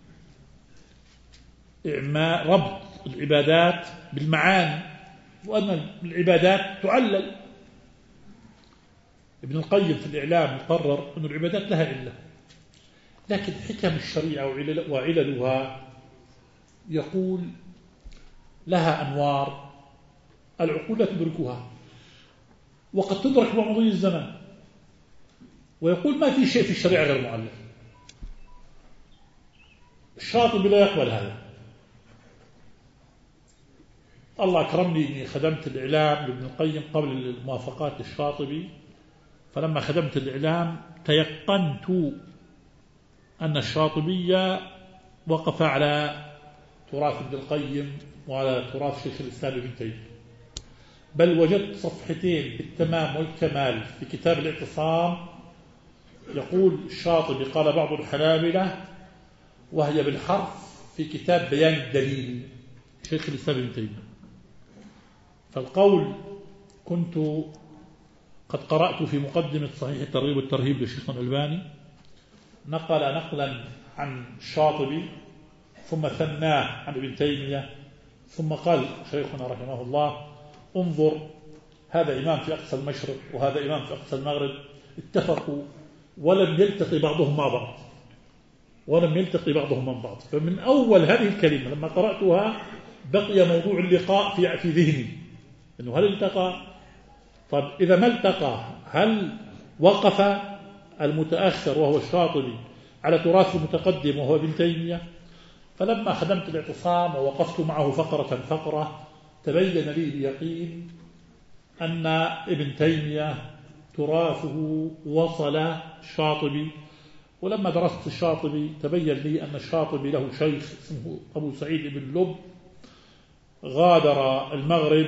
إعماء ربط العبادات بالمعاني، وأن العبادات تعلل. ابن القيم في الإعلام يقرر أن العبادات لها علة، لكن حكم الشريعة وعللها يقول لها أنوار العقول لا تدركها، وقد تدرك بمضي الزمن. ويقول ما في شيء في الشريعة غير معلل. الشاطبي لا يقبل هذا. الله أكرمني أني خدمت الإعلام لابن القيم قبل الموافقات للشاطبي، فلما خدمت الإعلام تيقنت أن الشاطبي وقف على تراث ابن القيم وعلى تراث شيخ الإسلام ابن تيمية، بل وجدت صفحتين بالتمام والكمال في كتاب الاعتصام يقول الشاطبي قال بعض الحنابلة، وهي بالحرف في كتاب بيان الدليل شيخ الإسلام ابن تيمية. فالقول كنت قد قرأت في مقدمة صحيح الترغيب والترهيب للشيخ الألباني، نقل نقلا عن الشاطبي ثم ثناه عن ابن تيمية، ثم قال شيخنا رحمه الله انظر هذا إمام في أقصى المشرق وهذا إمام في أقصى المغرب اتفقوا ولم يلتقي بعضهم مع بعض، ولم يلتقي بعضهم من بعض. فمن أول هذه الكلمة لما قرأتها بقي موضوع اللقاء في ذهني، إنه هل التقى؟ طب إذا ما التقى هل وقف المتأخر وهو الشاطبي على تراث المتقدم وهو ابن تيمية؟ فلما خدمت الاعتصام ووقفت معه فقرة تبين لي اليقين أن ابن تيمية تراثه وصل الشاطبي. ولما درست الشاطبي تبين لي أن الشاطبي له شيخ اسمه أبو سعيد بن لب غادر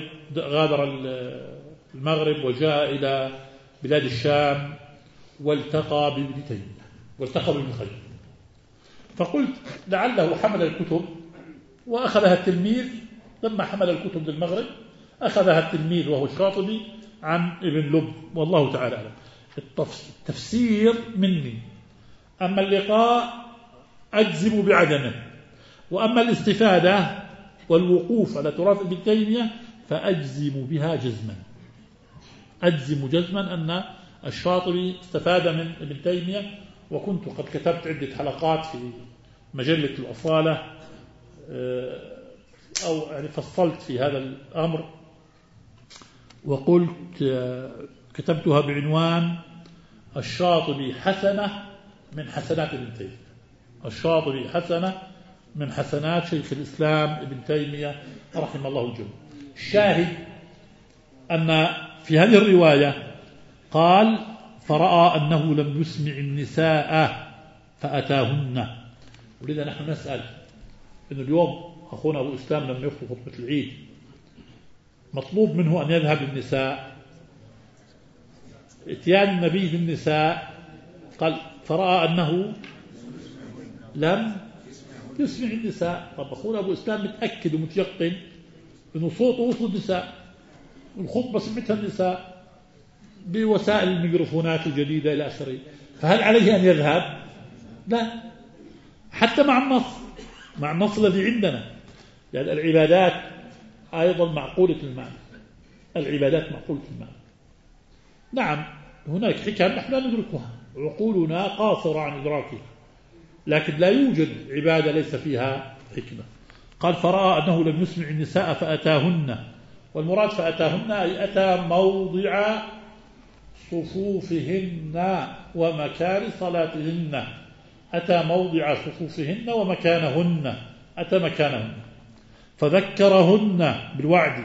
المغرب وجاء إلى بلاد الشام والتقى بابن تيمية والتقى بابن القيم. فقلت لعله حمل الكتب وأخذها التلميذ، لما حمل الكتب للمغرب أخذها التلميذ وهو الشاطبي عن ابن لب، والله تعالى أعلم. التفسير مني، أما اللقاء أجزم بعدمه، وأما الاستفادة والوقوف على تراث ابن تيمية فأجزم بها جزما. أجزم جزما أن الشاطبي استفاد من ابن تيمية، وكنت قد كتبت عدة حلقات في مجلة الأصالة أو يعني فصلت في هذا الأمر، وقلت كتبتها بعنوان الشاطبي حسنة من حسنات ابن تيمية. الشاطبي حسنة من حسنات شيخ الإسلام ابن تيمية رحمه الله الجميع. الشاهد أن في هذه الرواية قال فرأى أنه لم يسمع النساء فأتاهن. ولذا نحن نسأل إنه اليوم أخونا أبو إسلام لما يخطب خطبة العيد مطلوب منه أن يذهب للنساء، اتيان النبي بالنساء قال فرأى أنه لم يسمع النساء. طب أخونا أبو إسلام متأكد ومتيقن أنه صوته وصل النساء، الخطبة سمعتها النساء بوسائل الميكروفونات الجديدة إلى آخره، فهل عليه أن يذهب؟ لا، حتى مع النص الذي عندنا. يعني العبادات أيضا معقولة المعنى، العبادات معقولة المعنى. نعم هناك حكم نحن لا ندركها، عقولنا قاصرة عن إدراكها، لكن لا يوجد عبادة ليس فيها حكمة. قال فرأى أنه لم يسمع النساء فأتاهن، والمراد فأتاهن أي أتى موضع صفوفهن ومكان صلاتهن، أتى موضع صفوفهن ومكانهن، أتى مكانهن، فذكرهن بالوعد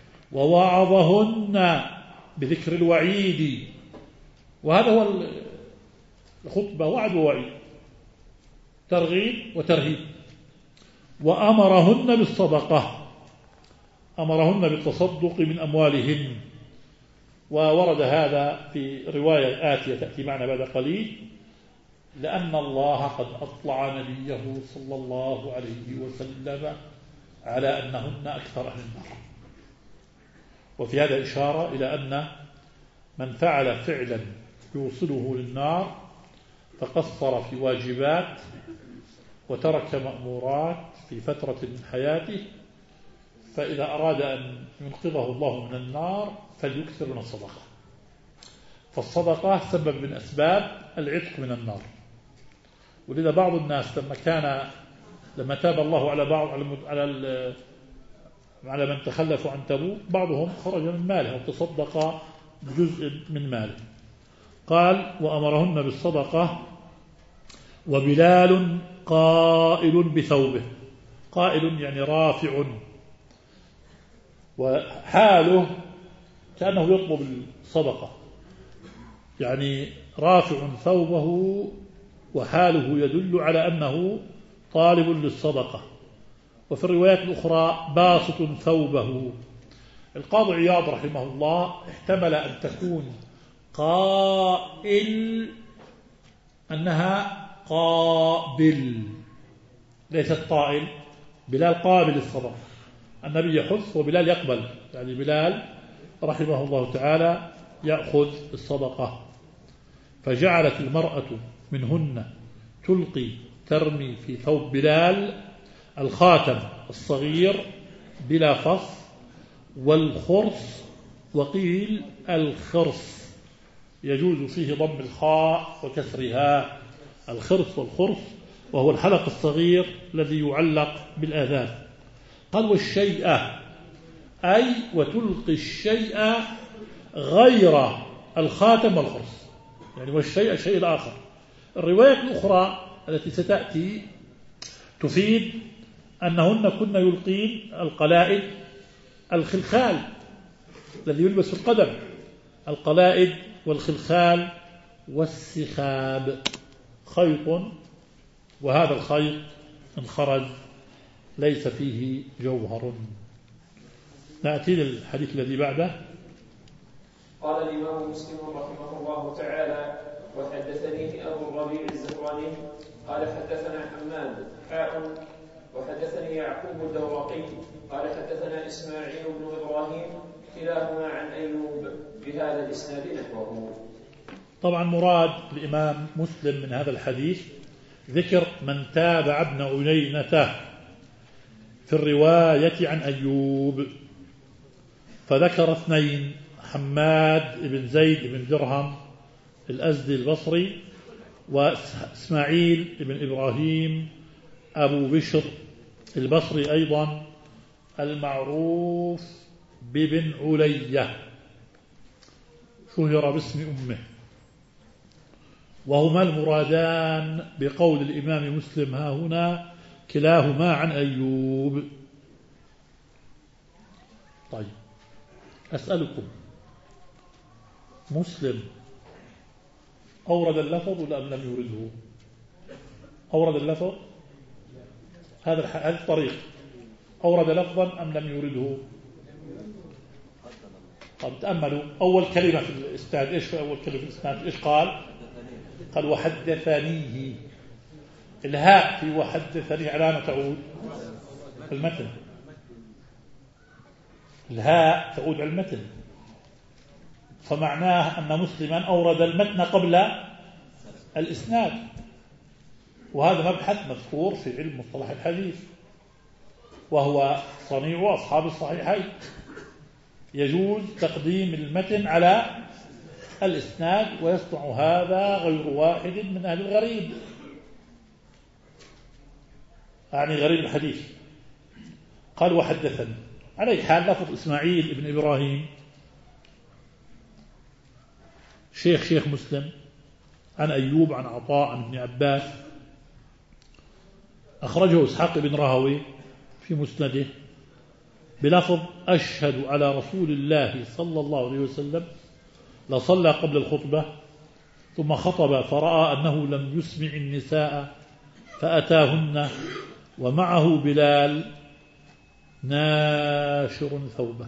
ووعظهن بذكر الوعيد. وهذا هو الخطبة، وعد ووعيد، ترغيب وترهيب. وأمرهن بالصدقة، أمرهن بالتصدق من أموالهن. وورد هذا في رواية آتية تأتي معنا بعد قليل، لأن الله قد أطلع نبيه صلى الله عليه وسلم على أنهن أكثر أهل النار. وفي هذا إشارة إلى أن من فعل فعلا يوصله للنار فقصر في واجبات وترك مأمورات في فترة من حياته، فإذا أراد أن ينقذه الله من النار فليكثر من الصدقة. فالصدقة سبب من أسباب العتق من النار. ولذا بعض الناس لما تاب الله على بعض على من تخلفوا عن تبوك، بعضهم خرج من ماله وتصدق بجزء من ماله. قال وأمرهن بالصدقة. وبلال قائل بثوبه، قائل يعني رافع، وحاله كأنه يطلب الصدقة، يعني رافع ثوبه وحاله يدل على أنه طالب للصدقة. وفي الروايات الأخرى باسط ثوبه. القاضي عياض رحمه الله احتمل أن تكون قائل أنها قابل، ليست طائل. بلال قابل الصدقة، النبي يحث وبلال يقبل، يعني بلال رحمه الله تعالى يأخذ الصدقة. فجعلت المرأة منهن ترمي في ثوب بلال الخاتم الصغير بلا فص والخرص، وقيل الخرص يجوز فيه ضم الخاء وكسرها، الخرص والخرص، وهو الحلق الصغير الذي يعلق بالآذان. قال والشيء أي وتلقي الشيء غير الخاتم والخرص، يعني والشيء الشيء الآخر. الرواية الأخرى التي ستأتي تفيد أنهن كن يلقين القلائد، الخلخال الذي يلبس في القدم، القلائد والخلخال والسخاب، خيط، وهذا الخيط انخرج ليس فيه جوهر. نأتي للحديث الذي بعده. قال الإمام مسلم رحمه الله تعالى وحدثني أبو الربيع الزهراني قال حدثنا حماد وحدثني يعقوب الدورقي قال حدثنا إسماعيل بن إبراهيم كلاهما عن أيوب بهذا الإسناد نحوه. طبعا مراد الإمام مسلم من هذا الحديث ذكر من تابع ابن عيينة في الرواية عن أيوب، فذكر اثنين: حماد بن زيد بن درهم الأزدي البصري، وإسماعيل بن إبراهيم أبو بشر البصري أيضا المعروف ببن علية، شهر باسم أمه. وهما المرادان بقول الإمام مسلم ها هنا كلاهما عن أيوب. طيب أسألكم، مسلم أورد اللفظ ولا لم يورده؟ أورد اللفظ هذا الطريق أورد لفظا أم لم يورده؟ طب تأملوا أول كلمة في الإسناد، إيش في أول كلمة في الإسناد؟ إيش قال وحدثنيه. الهاء في وحدثني علامة تعود المتن، الهاء تعود على المتن، فمعناه أن مسلما أورد المتن قبل الإسناد، وهذا مبحث مذكور في علم مصطلح الحديث، وهو صنيع أصحاب الصحيحين. يجوز تقديم المتن على الإسناد، ويصنع هذا غير واحد من أهل الغريب، يعني غريب الحديث. قال وحدثني. على أي حال لفظ إسماعيل بن إبراهيم شيخ مسلم عن أيوب عن عطاء عن ابن عباس، أخرجه إسحاق بن راهويه في مسنده بلفظ أشهد على رسول الله صلى الله عليه وسلم لصلى قبل الخطبة ثم خطب فرأى أنه لم يسمع النساء فأتاهن ومعه بلال ناشر ثوبه.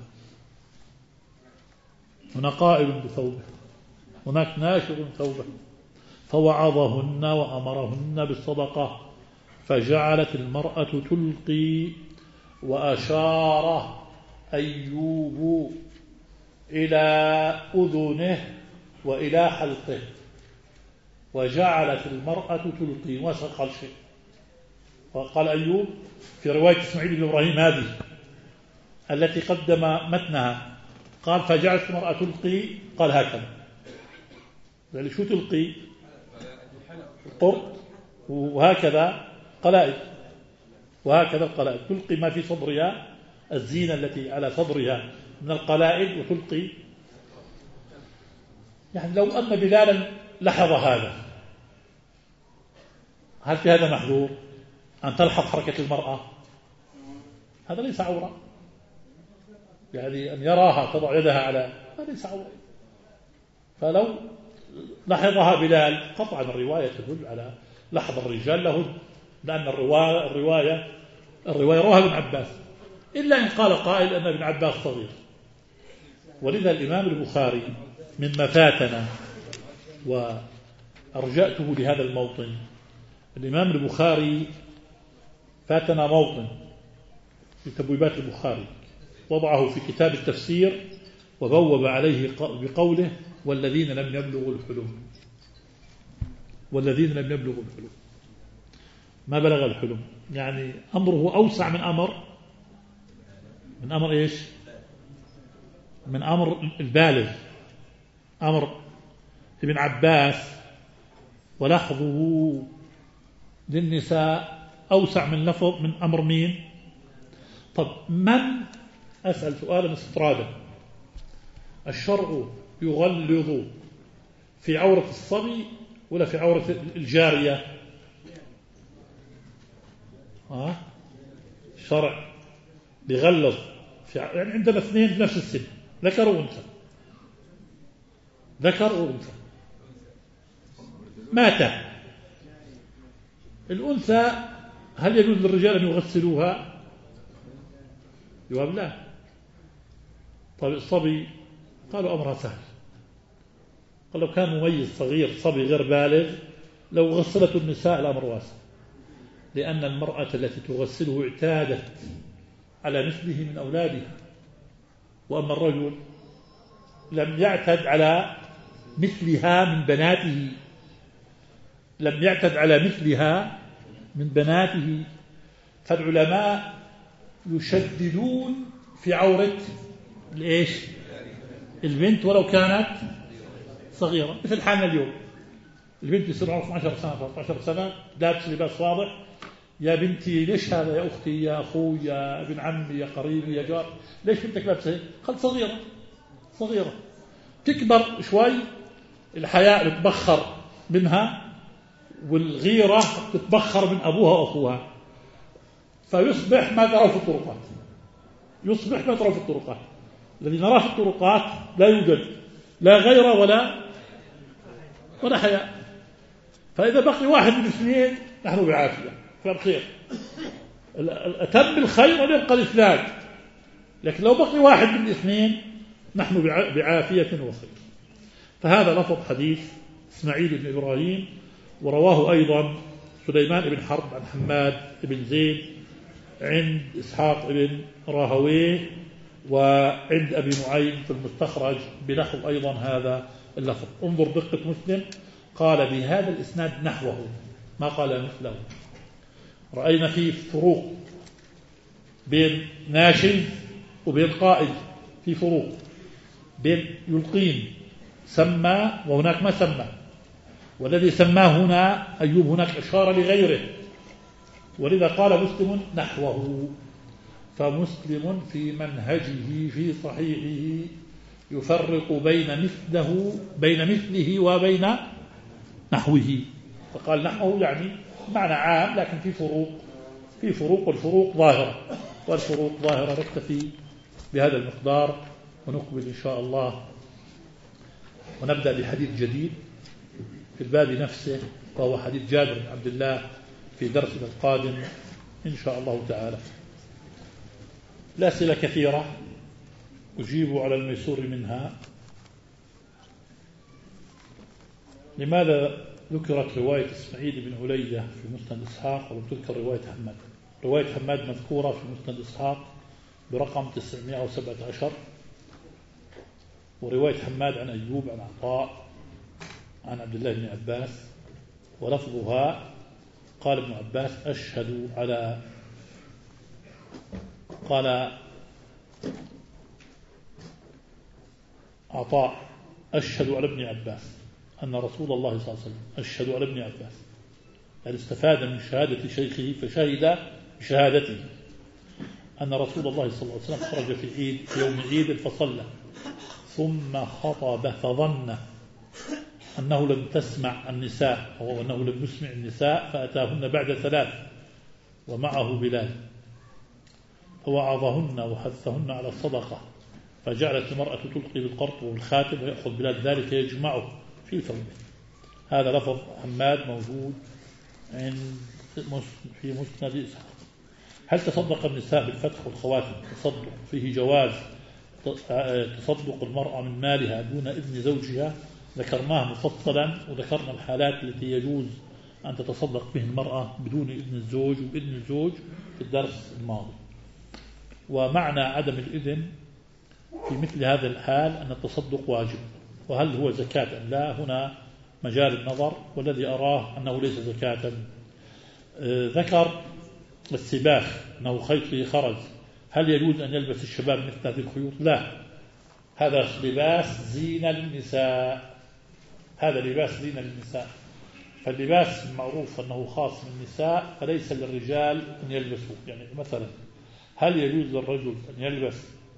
هنا قائل بثوبه، هناك ناشر ثوبه، فوعظهن وأمرهن بالصدقة، فجعلت المرأة تلقي، وأشار أيوب إلى أذنه وإلى حلقه، وجعلت المرأة تلقي، ما قال شيء. وقال أيوب في رواية إسماعيل بن إبراهيم هذه التي قدم متنها، قال فجعلت المرأة تلقي، قال هكذا، يعني شو تلقي؟ القرط، وهكذا قلائد، وهكذا القلائد تلقي ما في صدرها، الزينة التي على صدرها من القلائد، وتلقي. يعني لو أن بلالا لاحظ هذا، هل في هذا محذور أن تلحظ حركة المرأة؟ هذا ليس عورة، يعني أن يراها تضع يدها على، هذا ليس عورة. فلو لاحظها بلال قطعا الرواية تدل على لحظ الرجال لهن، لأن الرواية رواها ابن عباس، إلا إن قال قائل أن ابن عباس صغير. ولذا الإمام البخاري مما فاتنا وأرجأته لهذا الموطن، الإمام البخاري فاتنا موطن في تبويبات البخاري، وضعه في كتاب التفسير وبوب عليه بقوله والذين لم يبلغوا الحلم. والذين لم يبلغوا الحلم، ما بلغ الحلم، يعني أمره أوسع من أمر إيش؟ من أمر البالغ، أمر ابن عباس ولحظه للنساء أوسع من لفظ من أمر مين؟ طب من، أسأل سؤالا استطرادا، الشرع يغلظ في عورة الصبي ولا في عورة الجارية؟ الشرع بيغلظ يعني عندنا اثنين في نفس السن، ذكر وأنثى، ذكر وأنثى، مات الأنثى، هل يجوز للرجال أن يغسلوها؟ جواب لا. طيب الصبي، قالوا أمرها سهل، قال لو كان مميز صغير صبي غير بالغ لو غسلته النساء الأمر واسع، لأن المرأة التي تغسله اعتادت على مثله من أولادها، وأما الرجل لم يعتد على مثلها من بناته، لم يعتد على مثلها من بناته. فالعلماء يشددون في عورة الإيش؟ البنت ولو كانت صغيرة، مثل حالنا اليوم، البنت يصير عمرها 12 سنة 13 سنة لابس لباس واضح، يا بنتي ليش هذا، يا أختي، يا أخوي، يا ابن عمي، يا قريبي، يا جار، ليش بنتك لابسة؟ قال صغيرة تكبر شوي الحياء بتبخر منها، والغيرة تتبخر من أبوها وأخوها، فيصبح ما ترى في الطرقات، يصبح ما ترى في الطرقات. الذي نراه في الطرقات لا يوجد لا غيرة ولا حياء. فإذا بقي واحد من الاثنين نحن بعافية، فبخير. أتم الخير أن يبقى الإسناد، لكن لو بقي واحد من الاثنين نحن بعافية وخير. فهذا لفظ حديث إسماعيل بن إبراهيم، ورواه أيضا سليمان بن حرب عن حماد بن زيد عند إسحاق بن راهويه، وعند أبي نعيم في المستخرج بنحو أيضا هذا اللفظ. انظر دقة مسلم، قال بهذا الإسناد نحوه، ما قال مثله. رأينا فيه فروق بين ناشز وبين قائد، في فروق بين يلقين سمى وهناك ما سمى، والذي سماه هنا أيوب هناك أشار لغيره، ولذا قال مسلم نحوه. فمسلم في منهجه في صحيحه يفرق بين مثله وبين نحوه، فقال نحوه يعني معنى عام، لكن في فروق والفروق ظاهرة. نكتفي بهذا المقدار ونقبل إن شاء الله ونبدأ بحديث جديد في الباب نفسه، وهو حديث جابر بن عبد الله في درسنا القادم إن شاء الله تعالى. الأسئلة كثيرة أجيب على الميسور منها. لماذا ذكرت رواية إسماعيل بن علية في مسند إسحاق ولم تذكر رواية حماد؟ رواية حماد مذكورة في مسند إسحاق برقم 917، ورواية حماد عن أيوب عن عطاء عن عبد الله بن عباس، ولفظها قال ابن عباس قال عطاء أشهد على ابن عباس أن رسول الله صلى الله عليه وسلم أشهد على ابن عباس، يعني استفاد من شهادة شيخه فشهد بشهادته أن رسول الله صلى الله عليه وسلم خرج في يوم عيد فصلى ثم خطب فظن أنه لم تسمع النساء أو أنه لم يسمع النساء فأتاهن بعد 3 ومعه بلال فوعظهن وحثهن على الصدقة، فجعلت المرأة تلقي بالقرط والخاتم ويأخذ بلال ذلك يجمعه في ثوبه. هذا لفظ حماد موجود في مسند إسحاق. هل تصدق النساء بالفتح والخواتم تصدق فيه جواز تصدق المرأة من مالها دون إذن زوجها؟ ذكرناه مفصلا، وذكرنا الحالات التي يجوز أن تتصدق به المرأة بدون إذن الزوج وبإذن الزوج في الدرس الماضي. ومعنى عدم الإذن في مثل هذا الحال أن التصدق واجب، وهل هو زكاة أم لا؟ هنا مجال النظر، والذي أراه أنه ليس زكاة. ذكر السباخ أنه خيط خرز، هل يجوز أن يلبس الشباب مثل هذه الخيوط؟ لا، هذا لباس زينة للنساء، هذا لباس زينة للنساء. فاللباس المعروف أنه خاص بالنساء فليس للرجال أن يلبسوا. يعني مثلا هل يجوز للرجل أن يلبس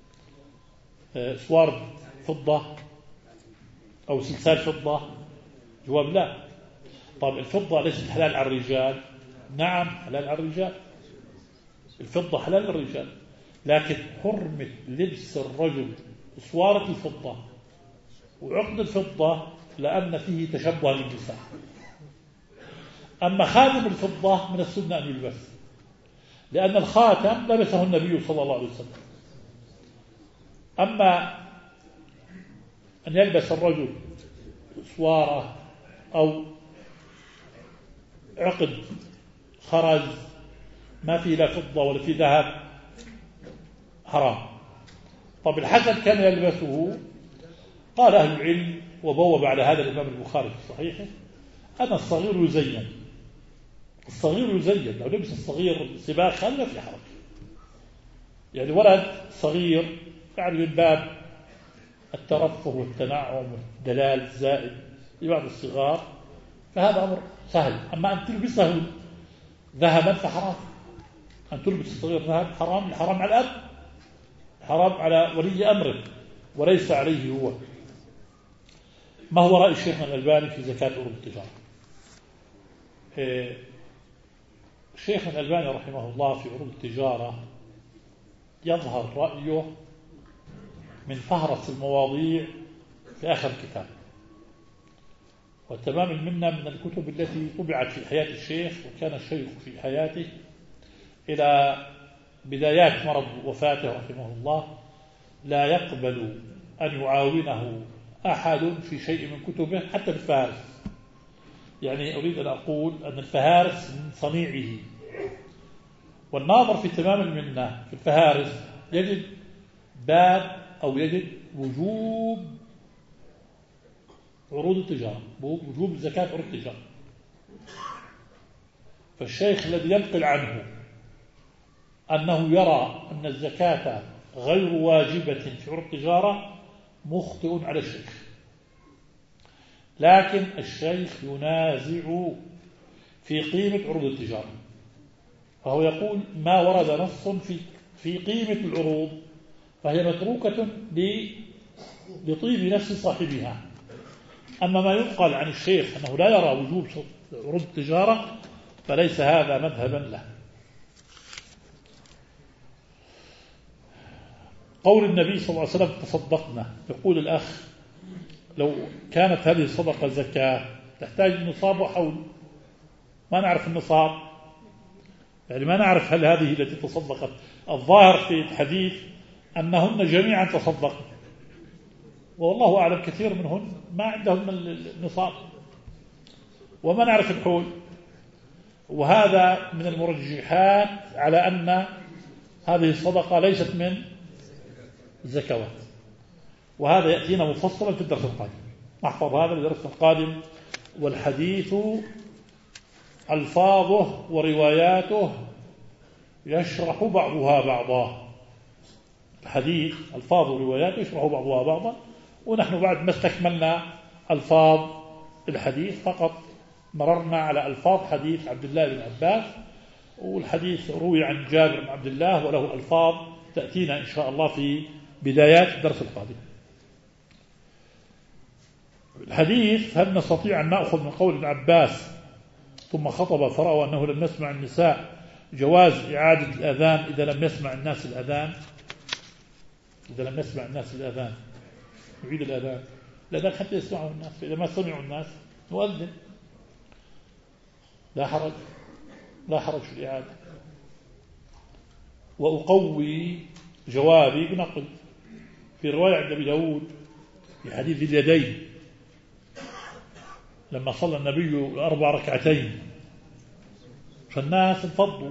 سوار فضة أو سلسال فضة؟ جواب لا. طيب الفضة ليست حلال على الرجال؟ نعم حلال على الرجال، الفضة حلال للرجال، لكن حرمة لبس الرجل سوارة الفضة وعقد الفضة لأن فيه تشبه للنساء. أما خاتم الفضة من السنة أن يلبس، لأن الخاتم لبسه النبي صلى الله عليه وسلم. أما أن يلبس الرجل سوارة أو عقد خرز ما فيه لا فضة ولا فيه ذهب حرام. طب الحسن كان يلبسه، قال أهل العلم وبوب على هذا الإمام البخاري في صحيحه أن الصغير يزين، الصغير يزين، لو لبس الصغير سباق هذا ما في حرج. يعني ولد صغير يعني من باب الترفه والتنعم والدلال الزائد لبعض الصغار، فهذا أمر سهل. أما أن تلبسه ذهبا فحرام، أن تلبس الصغير ذهب حرام، الحرام على الأب، حرام على ولي أمره وليس عليه هو. ما هو رأي الشيخ الألباني في زكاة عروض التجارة؟ الشيخ الألباني رحمه الله في عروض التجارة يظهر رأيه من فهرس المواضيع في آخر الكتاب، وتمام المنة من الكتب التي طبعت في حياة الشيخ وكان الشيخ في حياته إلى بدايات مرض وفاته رحمه الله لا يقبل أن يعاونه أحد في شيء من كتبه حتى في الفهارس. يعني أريد أن أقول أن الفهارس من صنيعه، والناظر في تمام المنة في الفهارس يجد باب أو يجد وجوب عروض التجارة، وجوب الزكاة عروض التجارة. فالشيخ الذي ينقل عنه أنه يرى أن الزكاة غير واجبة في عروض التجارة مخطئ على الشيخ، لكن الشيخ ينازع في قيمة عروض التجارة، فهو يقول ما ورد نص في قيمة العروض فهي متروكة لطيب نفس صاحبها. أما ما ينقل عن الشيخ أنه لا يرى وجوب عروض التجارة فليس هذا مذهبا له. قول النبي صلى الله عليه وسلم تصدقنا، يقول الأخ لو كانت هذه الصدقة زكاة تحتاج نصاب وحول، ما نعرف النصاب، يعني ما نعرف هل هذه التي تصدقت. الظاهر في الحديث أنهن جميعا تصدقن، والله أعلم كثير منهن ما عندهن النصاب وما نعرف الحول، وهذا من المرجحات على أن هذه الصدقة ليست من الزكوات، وهذا يأتينا مفصلا في الدرس القادم. نحفظ هذا الدرس القادم. والحديث ألفاظه ورواياته يشرح بعضها بعضا. الحديث ألفاظه ورواياته يشرح بعضها بعضا، ونحن بعد ما استكملنا ألفاظ الحديث فقط مررنا على ألفاظ حديث عبد الله بن عباس، والحديث روي عن جابر بن عبد الله وله ألفاظ تأتينا إن شاء الله في بدايات الدرس القادم. الحديث هل نستطيع أن نأخذ من قول ابن عباس ثم خطب فرأوا أنه لم يسمع النساء جواز إعادة الأذان إذا لم يسمع الناس الأذان؟ إذا لم يسمع الناس الأذان نعيد الأذان حتى يسمعه الناس، فإذا ما سمعوا الناس نؤذن، لا حرج في الإعادة. وأقوي جوابي بنقل في رواية عند أبي داود في حديث اليدين لما صلى النبي 4 ركعتين فالناس انفضوا،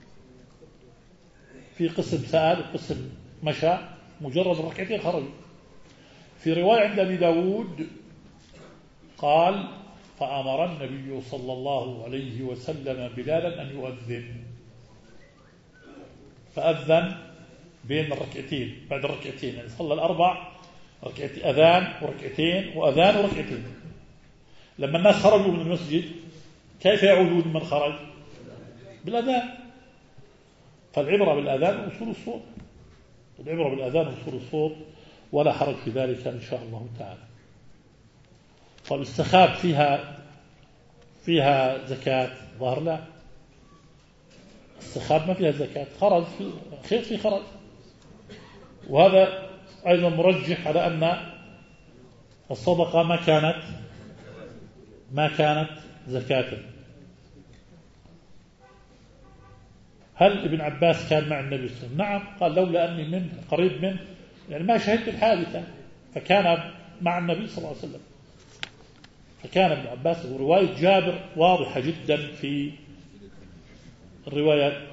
في قسم سأل وقسم مشى، مجرد الركعتين خرجوا. في رواية عند أبي داود قال فأمر النبي صلى الله عليه وسلم بلالا أن يؤذن، فأذن بين الركعتين بعد الركعتين، يعني صلى 4 ركعتين أذان وركعتين وأذان وركعتين. لما الناس خرجوا من المسجد كيف يعودون من خرج؟ بالأذان. فالعبرة بالأذان وصول الصوت، العبرة بالأذان وصول الصوت، ولا حرج في ذلك إن شاء الله تعالى. طيب السخاب فيها زكاة؟ ظهر لا، السخاب ما فيها زكاة، خرج خيط في خرج، وهذا أيضا مرجح على أن الصدقة ما كانت زكاة. هل ابن عباس كان مع النبي صلى الله عليه وسلم؟ نعم، قال لولا أني منه قريب منه يعني ما شهدت الحادثة، فكان مع النبي صلى الله عليه وسلم. فكان ابن عباس، ورواية جابر واضحة جدا في الروايات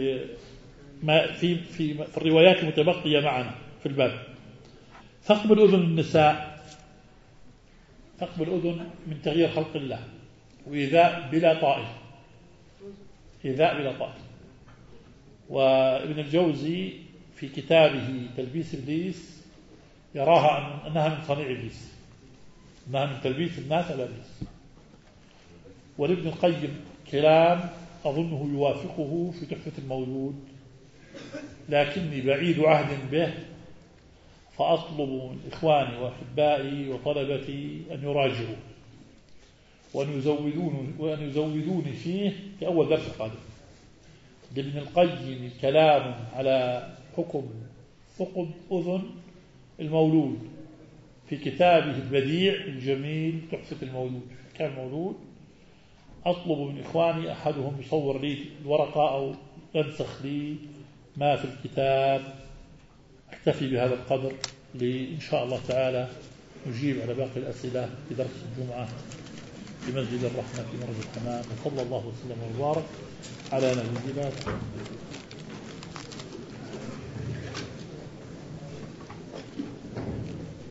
في الروايات المتبقية معنا في الباب. ثقب الأذن النساء، ثقب الأذن من تغيير خلق الله، وإيذاء بلا طائل، إيذاء بلا طائل. وابن الجوزي في كتابه تلبيس إبليس يراها أنها من صنيع إبليس، أنها من تلبيس الناس على إبليس. ولابن القيم كلام أظنه يوافقه في تحفة المولود، لكني بعيد عهد به، فأطلب من إخواني وأحبائي وطلبتي أن يراجعوا وأن يزودوني فيه في أول درس قادم. لابن القيم كلام على حكم ثقب أذن المولود في كتابه البديع الجميل تحفة المولود. كان مولود، أطلب من إخواني أحدهم يصور لي الورقة أو ينسخ لي ما في الكتاب. أكتفي بهذا القدر إن شاء الله تعالى نجيب على باقي الأسئلة في درس الجمعة في مسجد الرحمة في مرج الحمام. وصلى الله وسلم وبارك على نبينا محمد.